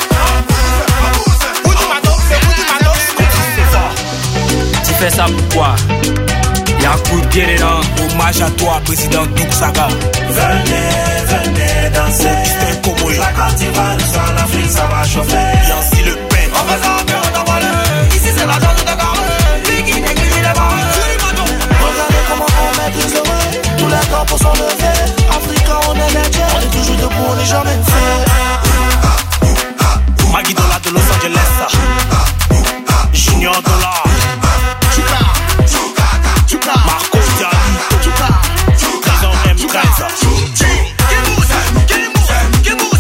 Fous du matos, c'est fous du matos. Tu fais ça pourquoi? Y'a un coup de pied dedans. Hommage à toi, président Douksaga. Venez, venez danser. La Côte d'Ivoire, sur l'Afrique, ça va chauffer. Yancy Le Pen. On fait ça, mais on t'en volé. Ici, c'est la zone de Garou. Lui qui néglige les barres. Regardez comment on maîtrise le vrai. Tous les corps pour s'enlever. Africain, on est les dieux. On est toujours debout, on n'est jamais fait. Maggie Dollar de Los Angeles. Junior Dollar. Marco Diallo. Trésor M13.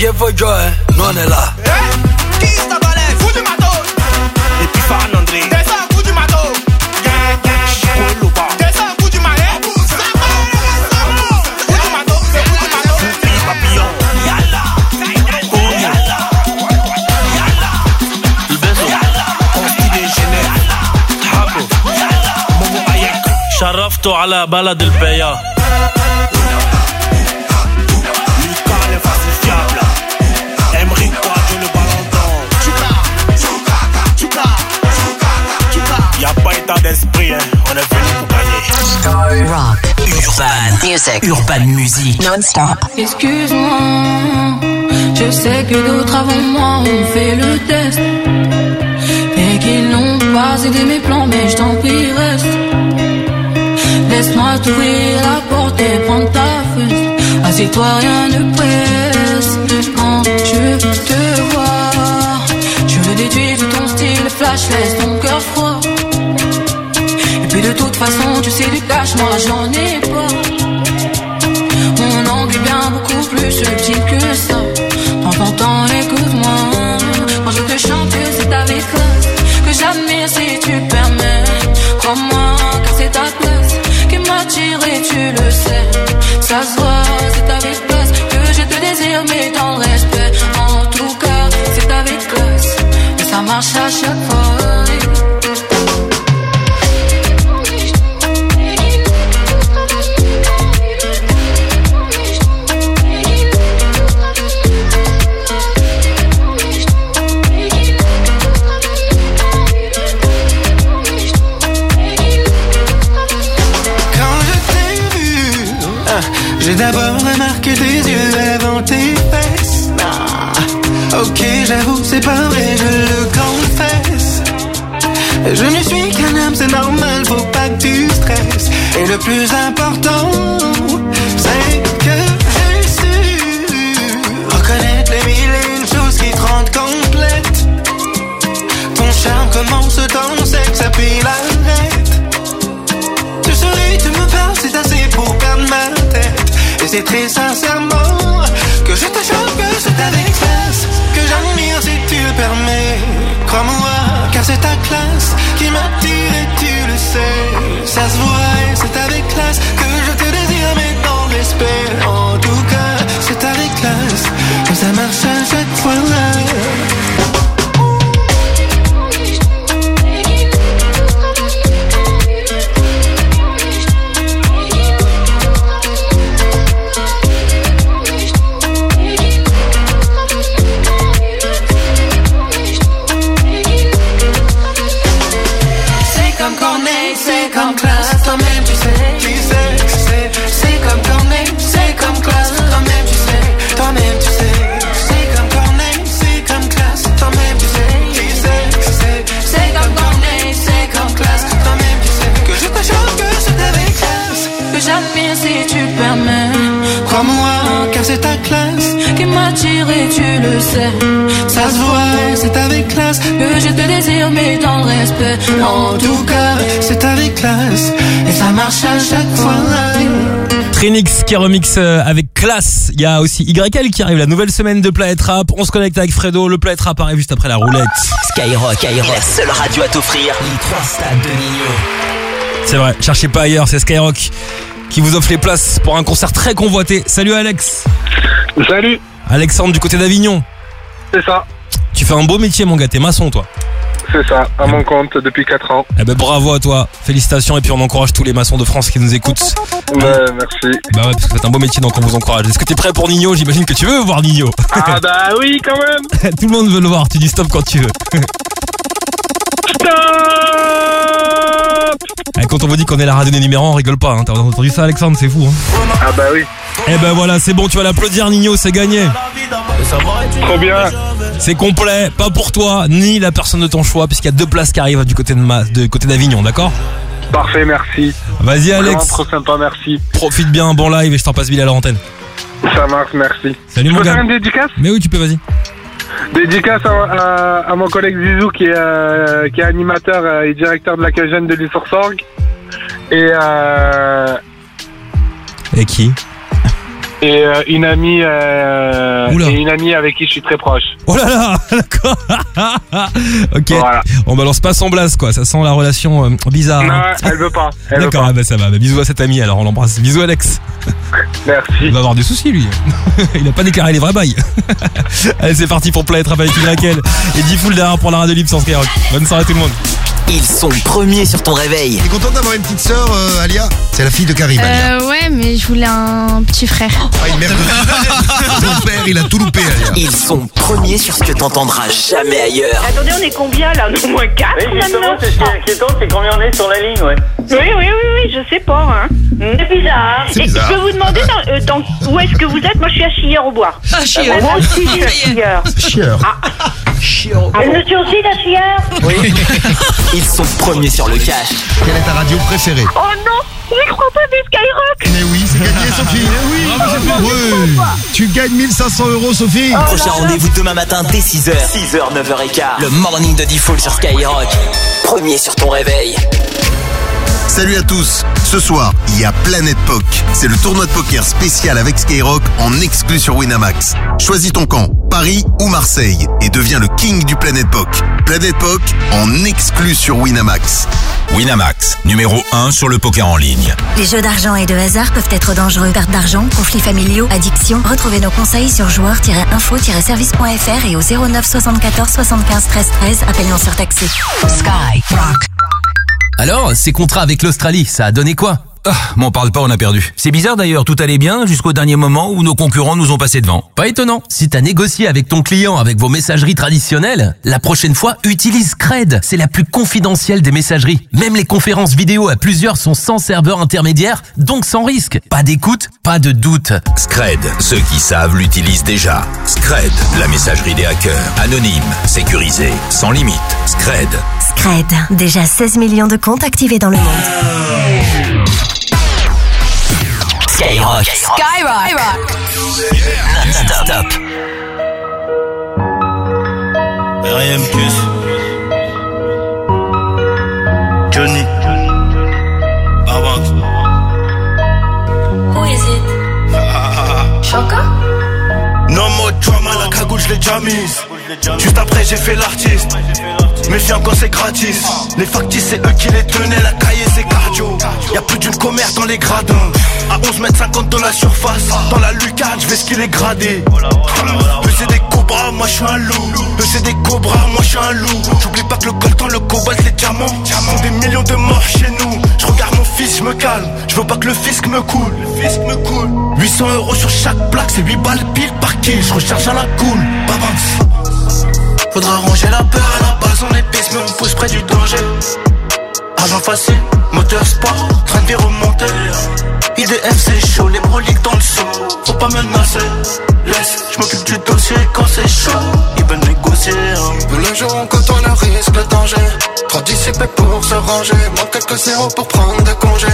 Dieu faut jouer, nous on est là. Qui est balèze? Fou du matos. Et puis Fan André. Descends, fou du matos. Descends, fou du marais. Fou du matos, c'est fou du matos. Fou papillon. Yalla. Oh yalla. Yalla. Le beso. Consti déjeuner. Habo. Momo Ayek. شرفته على بلد البيا. Y'a pas état d'esprit, hein. On est venu pour gagner. Rock, urban music, urban music, non-stop. Excuse-moi, je sais que d'autres avant moi ont fait le test et qu'ils n'ont pas aidé mes plans, mais je t'en prie reste. Laisse-moi t'ouvrir la porte et prendre ta fesse. Assieds-toi, rien ne presse. Quand je te vois, je le déduis de ton style flash, laisse ton cœur froid. Et puis de toute façon, tu sais du cash, moi j'en ai pas. Mon angle est bien beaucoup plus subtil que ça. Prends ton temps, écoute-moi. Quand je te chante, c'est avec classe que j'admire si tu permets. Crois-moi, car c'est ta classe qui m'attire et tu le sais. Ça se voit, c'est avec classe que je te désire, mais dans le respect. En tout cas, c'est avec classe et ça marche à chaque fois. J'ai d'abord remarqué tes yeux avant tes fesses. Ah, ok, j'avoue, c'est pas vrai, je le confesse. Je ne suis qu'un homme, c'est normal, faut pas que tu stresses. Et le plus important, c'est que j'ai su reconnaître les mille et une choses qui te rendent complète. Ton charme commence dans le sexe, puis l'arrête. Tu souris, tu me parles, c'est assez pour perdre ma tête. Et c'est très sincèrement que je te choque, que c'est avec classe que j'admire si tu le permets. Crois-moi, car c'est ta classe qui m'attire et tu le sais. Ça se voit et c'est avec classe que je te désire, mais dans le respect. En tout cas, c'est avec classe que ça marche à chaque fois. C'est comme classe, toi-même tu sais, c'est comme Corneille, c'est comme classe, toi-même tu sais, c'est comme Corneille, c'est comme classe, toi-même tu sais, c'est comme Corneille, c'est comme classe, toi-même tu sais, que je te choque, que c'est avec classe, que j'admire si tu permets, crois-moi, car c'est ta classe qui m'attire et tu le sais, ça se voit, c'est avec classe, que je te désire mais dans le respect, en tout cas, c'est avec classe, et ça marche à chaque fois. Trinix qui remix avec classe. Il y a aussi YL qui arrive, la nouvelle semaine de Planète Rap. On se connecte avec Fredo, le Planète Rap arrive juste après la roulette. Skyrock, la seule radio à t'offrir les 3 stades de Nino. C'est vrai, cherchez pas ailleurs, c'est Skyrock qui vous offre les places pour un concert très convoité. Salut Alex. Salut. Alexandre du côté d'Avignon. C'est ça. Tu fais un beau métier mon gars, t'es maçon toi. C'est ça, à mon compte depuis 4 ans. Eh ben bravo à toi, félicitations et puis on encourage tous les maçons de France qui nous écoutent. Merci. Bah ouais, parce que c'est un beau métier donc on vous encourage. Est-ce que t'es prêt pour Nino? J'imagine que tu veux voir Nino. Ah bah oui quand même. Tout le monde veut le voir, tu dis stop quand tu veux. Stop. Quand on vous dit qu'on est la radio des numéros, on rigole pas, hein. T'as entendu ça Alexandre, c'est fou hein. Ah bah oui. Eh ben voilà, c'est bon, tu vas l'applaudir Nino, c'est gagné. Trop bien. C'est complet, pas pour toi, ni la personne de ton choix, puisqu'il y a 2 places qui arrivent du côté côté d'Avignon, d'accord? Parfait, merci. Vas-y Alex. Vraiment trop sympa, merci. Profite bien, bon live et je t'en passe Billy à l'antenne. Ça marche, merci. Salut mon gars. Tu peux faire une dédicace? Mais oui, tu peux, vas-y. Dédicace à mon collègue Zizou qui est animateur et directeur de l'accueil jeune de l'Île-sur-Sorgue. Et qui? Et une amie avec qui je suis très proche. Oh là là, d'accord. Ok. Voilà. On balance pas son blase quoi, ça sent la relation bizarre. Non, hein. elle veut pas. D'accord, ah bah ça va. Bah, bisous à cette amie alors, on l'embrasse. Bisous Alex. Merci. Il va avoir des soucis lui. Il a pas déclaré les vrais bails. Allez c'est parti pour Planète Rap avec Raquel et Diffoul derrière pour la radio libre sur Skyrock. Bonne soirée tout le monde. Ils sont premiers sur ton réveil. T'es contente d'avoir une petite sœur, Alia? C'est la fille de Karim, Alia. Ouais, mais je voulais un petit frère. Ah, une merde. Ton père, il a tout loupé, Alia. Ils sont premiers sur ce que t'entendras jamais ailleurs. Attendez, on est combien là? Au moins 4 maintenant. C'est ce qui est inquiétant, c'est combien on est sur la ligne, ouais. Oui, je sais pas. Hein. C'est bizarre. C'est bizarre. Je peux vous demander où est-ce que vous êtes? Moi, je suis à Chilleur-au-Bois. Ah, Chilleur. Moi aussi, je suis à Chilleur. Chieur. Monsieur aussi, la Chilleur? Oui. Ils sont premiers sur le cash. Quelle est ta radio préférée? Oh non, je crois pas du Skyrock. Mais oui, c'est gagné, Sophie. Oui. Tu gagnes 1500 €, Sophie. Prochain rendez-vous demain matin dès 6h. 6h, 9h15. Le morning de Diffoul sur Skyrock. Premier sur ton réveil. Salut à tous. Ce soir, il y a Planète Poc. C'est le tournoi de poker spécial avec Skyrock en exclu sur Winamax. Choisis ton camp, Paris ou Marseille, et deviens le king du Planète Poc. Planète Poc en exclu sur Winamax. Winamax, numéro 1 sur le poker en ligne. Les jeux d'argent et de hasard peuvent être dangereux. Perte d'argent, conflits familiaux, addiction. Retrouvez nos conseils sur joueurs-info-service.fr et au 09 74 75 13 13. Appel non surtaxé. Skyrock. Alors, ces contrats avec l'Australie, ça a donné quoi? M'en parle pas, on a perdu. C'est bizarre d'ailleurs, tout allait bien jusqu'au dernier moment où nos concurrents nous ont passé devant. Pas étonnant. Si t'as négocié avec ton client avec vos messageries traditionnelles, la prochaine fois, utilise Scred. C'est la plus confidentielle des messageries. Même les conférences vidéo à plusieurs sont sans serveur intermédiaire, donc sans risque. Pas d'écoute, pas de doute. Scred, ceux qui savent l'utilisent déjà. Scred, la messagerie des hackers. Anonyme, sécurisée, sans limite. Scred. Scred. Déjà 16 millions de comptes activés dans le monde. Skyrock. Non-stop. R.I.M. Plus Johnny Avant. Who is it? Choco? No more drama, la cagoule je l'ai déjà mise. Juste après j'ai fait l'artiste. Méfiant quand c'est gratis. Les factices c'est eux qui les tenaient. La cahier c'est cardio. Y'a plus d'une commère dans les gradins. À 11,50 m de la surface. Dans la lucarne je vais ce qu'il est gradé. Eux c'est des cobras, moi je suis un loup. Eux c'est des cobras, moi je suis un loup. J'oublie pas que le coltan, le cobalt, les diamants font des millions de morts chez nous. Je regarde mon fils, je me calme. Je veux pas que le fisc me coule. 800 € sur chaque plaque, c'est 8 balles pile par kill. Je recharge à la cool. Babams. Faudra ranger la peur à la base, on est pisse mais on pousse près du danger. Argent facile, moteur sport, train de vie remonter. IDF c'est chaud, les broliques dans le saut. Faut pas menacer, laisse, j'm'occupe du dossier quand c'est chaud. Ils veulent négocier. Le jour on côtoie le risque, le danger. Trop dissipé pour se ranger. Moins quelques zéros pour prendre des congés.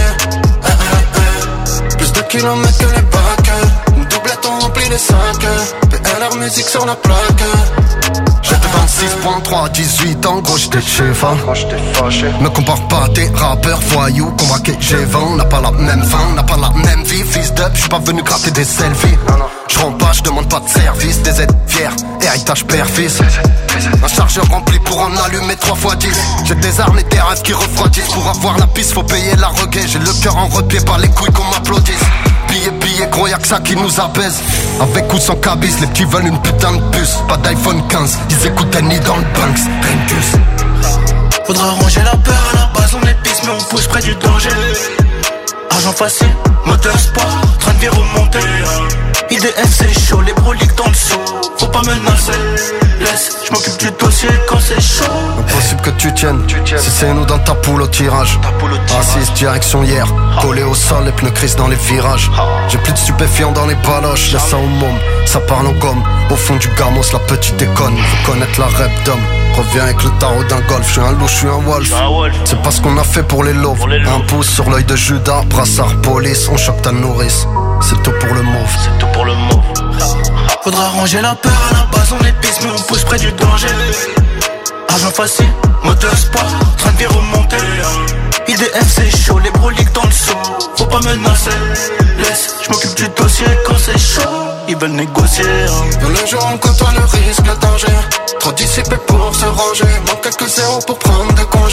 Plus de kilomètres que les bacs. Une doublette on remplit les sacs. PLR musique sur la plaque. J'étais 26.3, 18 ans, gros j'étais chef. Me compare pas à tes rappeurs voyous qu'on braquait G20. On n'a pas la même fin, on n'a pas la même vie. Fils d'up, j'suis pas venu gratter des selfies. J'rends pas, j'demande pas de service. Des aides fiers, héritage père-fils. Un chargeur rempli pour en allumer 3x10. J'ai des armes et des rêves qui refroidissent. Pour avoir la piste, faut payer la reggae. J'ai le cœur en repied par les couilles qu'on m'applaudisse. Billet, gros y'a que ça qui nous apaise. Avec ou sans cabis, les petits veulent une putain de puce. Pas d'iPhone 15, ils écoutent Annie dans le Banks. Faudra ranger la peur à la base, on est pisse mais on pousse près du danger. Argent facile, moteur sport, train de vie remonter. IDF c'est chaud, les broliques dans le saut. Faut pas menacer, laisse, j'm'occupe du dossier quand c'est chaud. Impossible que tu tiennes, si c'est nous dans ta poule au tirage. Assise direction hier, collé au sol, les pneus crissent dans les virages. J'ai plus de stupéfiants dans les baloches, laisse ça au môme, ça parle en gomme. Au fond du gamos, la petite déconne, faut connaître la rep d'homme. Reviens avec le tarot d'un golf, je suis un loup, je suis un wolf. C'est pas ce qu'on a fait pour les loaves. Un pouce sur l'œil de Judas, brassard police, on choque ta nourrice. C'est tout pour le mauve. Faudra ranger la peur à la base, on est pisse mais on pousse près du danger. Argent facile, moteur sport, train de vie remonter. IDF c'est chaud, les broliques dans le son. Faut pas menacer, laisse, je m'occupe du dossier quand c'est chaud. Ils veulent négocier. Dans le jour on côtoie le risque, le danger. Trop dissipé pour se ranger. Manque quelques zéros pour prendre des congés.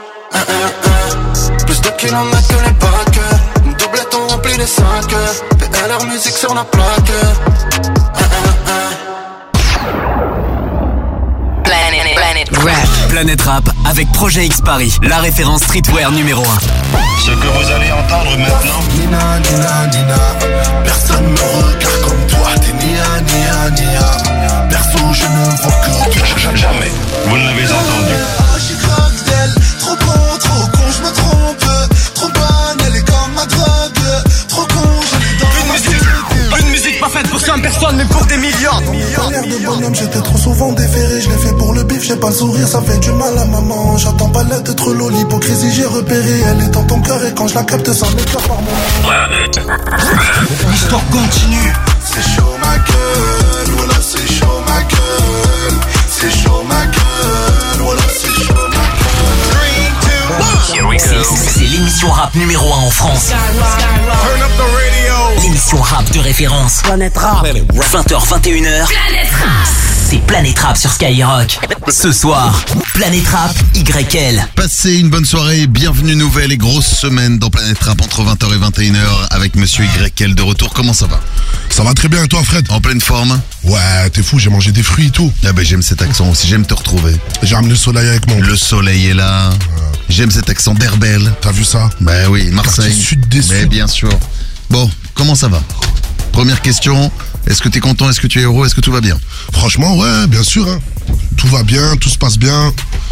Plus de kilomètres que les bacs. Une doublette on remplit les sacs. PLR musique sur la plaque. Planet Rap. Planet Rap avec Projet X Paris, la référence streetwear numéro 1. Ce que vous allez entendre maintenant. Nina, Nina, Nina. Personne me regarde comme toi. T'es nia, nia, nia. Perso, je ne vois que toi. Jamais. Vous ne l'avez entendu. Je suis cocktail. Trop con, je me trompe. Trop bonne, elle est comme ma drogue. Trop con, je l'ai dans ma tête. Une musique pas faite pour 100 personnes mais pour des millions. Pas l'air de bonhomme, j'étais trop souvent déféré. Je l'ai fait pour le bif, j'ai pas le sourire, ça fait du mal à maman. J'attends pas l'aide d'être low, l'hypocrisie j'ai repéré. Elle est dans ton cœur et quand je la capte, ça m'éclate par mon L'histoire continue. C'est chaud ma gueule, voilà c'est chaud ma gueule. C'est chaud ma gueule, voilà c'est chaud ma gueule. C'est l'émission rap numéro 1 en France. Turn up the radio. L'émission rap de référence. Planète Rap. 20h, 21h. C'est Planet Rap sur Skyrock. Ce soir, Planet Rap YL. Passez une bonne soirée, bienvenue nouvelle et grosse semaine dans Planet Rap entre 20h et 21h avec Monsieur YL de retour. Comment ça va? Ça va très bien et toi Fred? En pleine forme? Ouais, t'es fou, j'ai mangé des fruits et tout. Ah ben j'aime cet accent aussi, j'aime te retrouver. J'ai ramené le soleil avec moi. Le soleil est là. J'aime cet accent d'Herbel. T'as vu ça? Bah oui, Marseille. Quartier sud des Mais Sud. bien sûr. Bon, comment ça va? Première question, est-ce que t'es content? Est-ce que tu es heureux? Est-ce que tout va bien? Franchement, ouais, bien sûr. Hein. Tout va bien, tout se passe bien.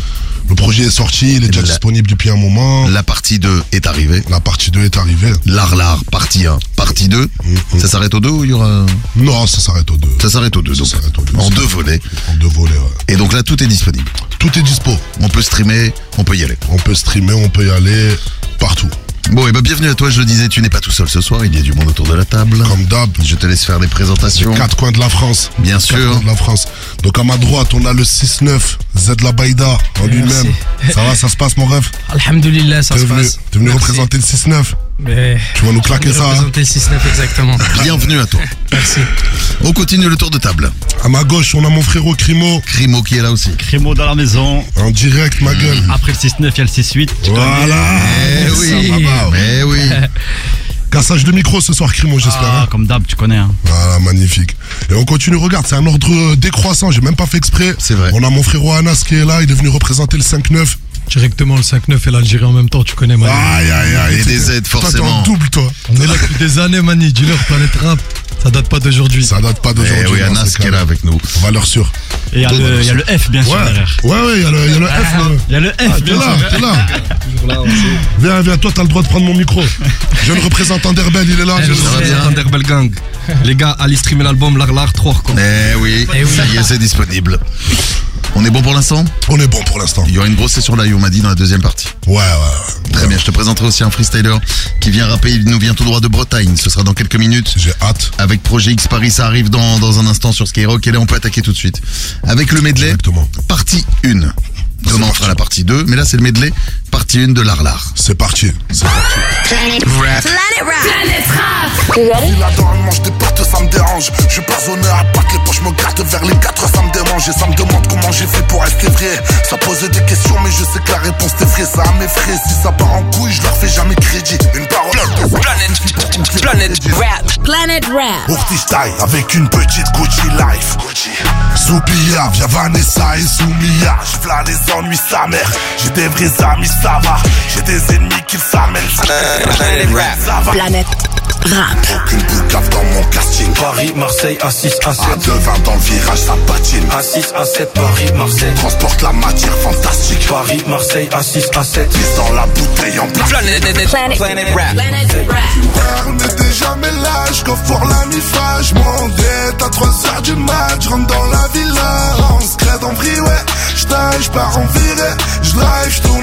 Le projet est sorti, il est déjà disponible depuis un moment. La partie 2 est arrivée. La partie 2 est arrivée. L'Arlar, partie 1. Partie 2, ça s'arrête au 2 ou il y aura... Non, ça s'arrête au 2. Ça s'arrête au 2, donc. En 2 volets. En 2 volets, ouais. Et donc là, tout est disponible. Tout est dispo. On peut streamer, on peut y aller. On peut streamer, on peut y aller partout. Bon, et ben bienvenue à toi, je le disais, tu n'es pas tout seul ce soir, il y a du monde autour de la table. Comme d'hab. Je te laisse faire des présentations. Les 4 coins de la France. Bien sûr. 4 coins de la France. Donc à ma droite, on a le 6-9, Z la Baïda en lui-même. Ça va, ça se passe mon rêve? Alhamdoulilah, ça se passe. T'es venu représenter le 6-9. Mais tu vas nous claquer ça. Représenter le 6-9 exactement. Bienvenue à toi. Merci. On continue le tour de table. À ma gauche, on a mon frérot Crimo. Crimo qui est là aussi. Crimo dans la maison. En direct, ma gueule. Après le 6-9, il y a le 6-8. Voilà. Eh oui. Mais oui. Cassage de micro ce soir, Crimo, j'espère. Ah, comme d'hab, tu connais. Hein. Voilà, magnifique. Et on continue, regarde, c'est un ordre décroissant, j'ai même pas fait exprès. C'est vrai. On a mon frérot Anas qui est là, il est venu représenter le 5-9. Directement le 5-9 et l'Algérie en même temps, tu connais, Mani. Aïe, aïe, aïe. Et des aides, forcément. Toi, t'es en double, toi. On est là depuis des années, Mani. Dis-leur, Planet Rap. Ça date pas d'aujourd'hui. Ça date pas d'aujourd'hui. Oui, Anas qui est là avec nous. Valeur sûre. Et il y a le F, bien sûr, derrière. Ouais, il y a le F. Il y a le F, bien sûr. T'es là. Viens, toi, t'as le droit de prendre mon micro. Jeune représentant d'Herbel, il est là. Représentant d'Herbel Gang. Les gars, allez streamer l'album L'Arlar 3. Eh oui, ça y est, c'est disponible. On est bon pour l'instant? On est bon pour l'instant. Il y aura une grosse session live, on m'a dit, dans la deuxième partie. Ouais. Très bien, je te présenterai aussi un freestyler qui vient rapper, il nous vient tout droit de Bretagne. Ce sera dans quelques minutes. J'ai hâte. Avec Projet X Paris, ça arrive dans un instant sur Skyrock. Et là, on peut attaquer tout de suite. Avec le medley, exactement. Partie 1. Demain, on fera la partie 2, mais là, c'est le medley, partie 1 de l'Arlar. C'est parti. Planet Rap. Planet Rap. Il a dans le manche des portes, ça me dérange. Je suis passionné à battre les poches, me garde vers les 4, ça me dérange. Et ça me demande comment j'ai fait pour rester vrai. Ça posait des questions, mais je sais que la réponse t'est vraie. Ça m'effraie, si ça part en couille, je leur fais jamais crédit. Une parole. Planet Rap. Planet Rap. Urtichtaille avec une petite Gucci Life. Soupilla, via Vanessa et Soumia. J'v'là les ennuis, sa mère. J'ai des vrais amis, ça va. J'ai des ennemis qui s'amènent. Planet Rap. Planet Rap. Aucune boucave dans mon casting. Paris, Marseille, à 6, à 7. À 2-20 dans le virage, ça patine. À 6, à 7, Paris, Marseille. Transporte la matière fantastique. Paris, Marseille, à 6, à 7. Mise dans la bouteille en plastique. Planet Rap. On n'était jamais là, j'coffre pour la mi-fa. J'm'endette à 3h du mat. J'rentre dans la villa. On se crête en vrille, ouais. J'taille, j'pars en virée. J'drive, j'tourne.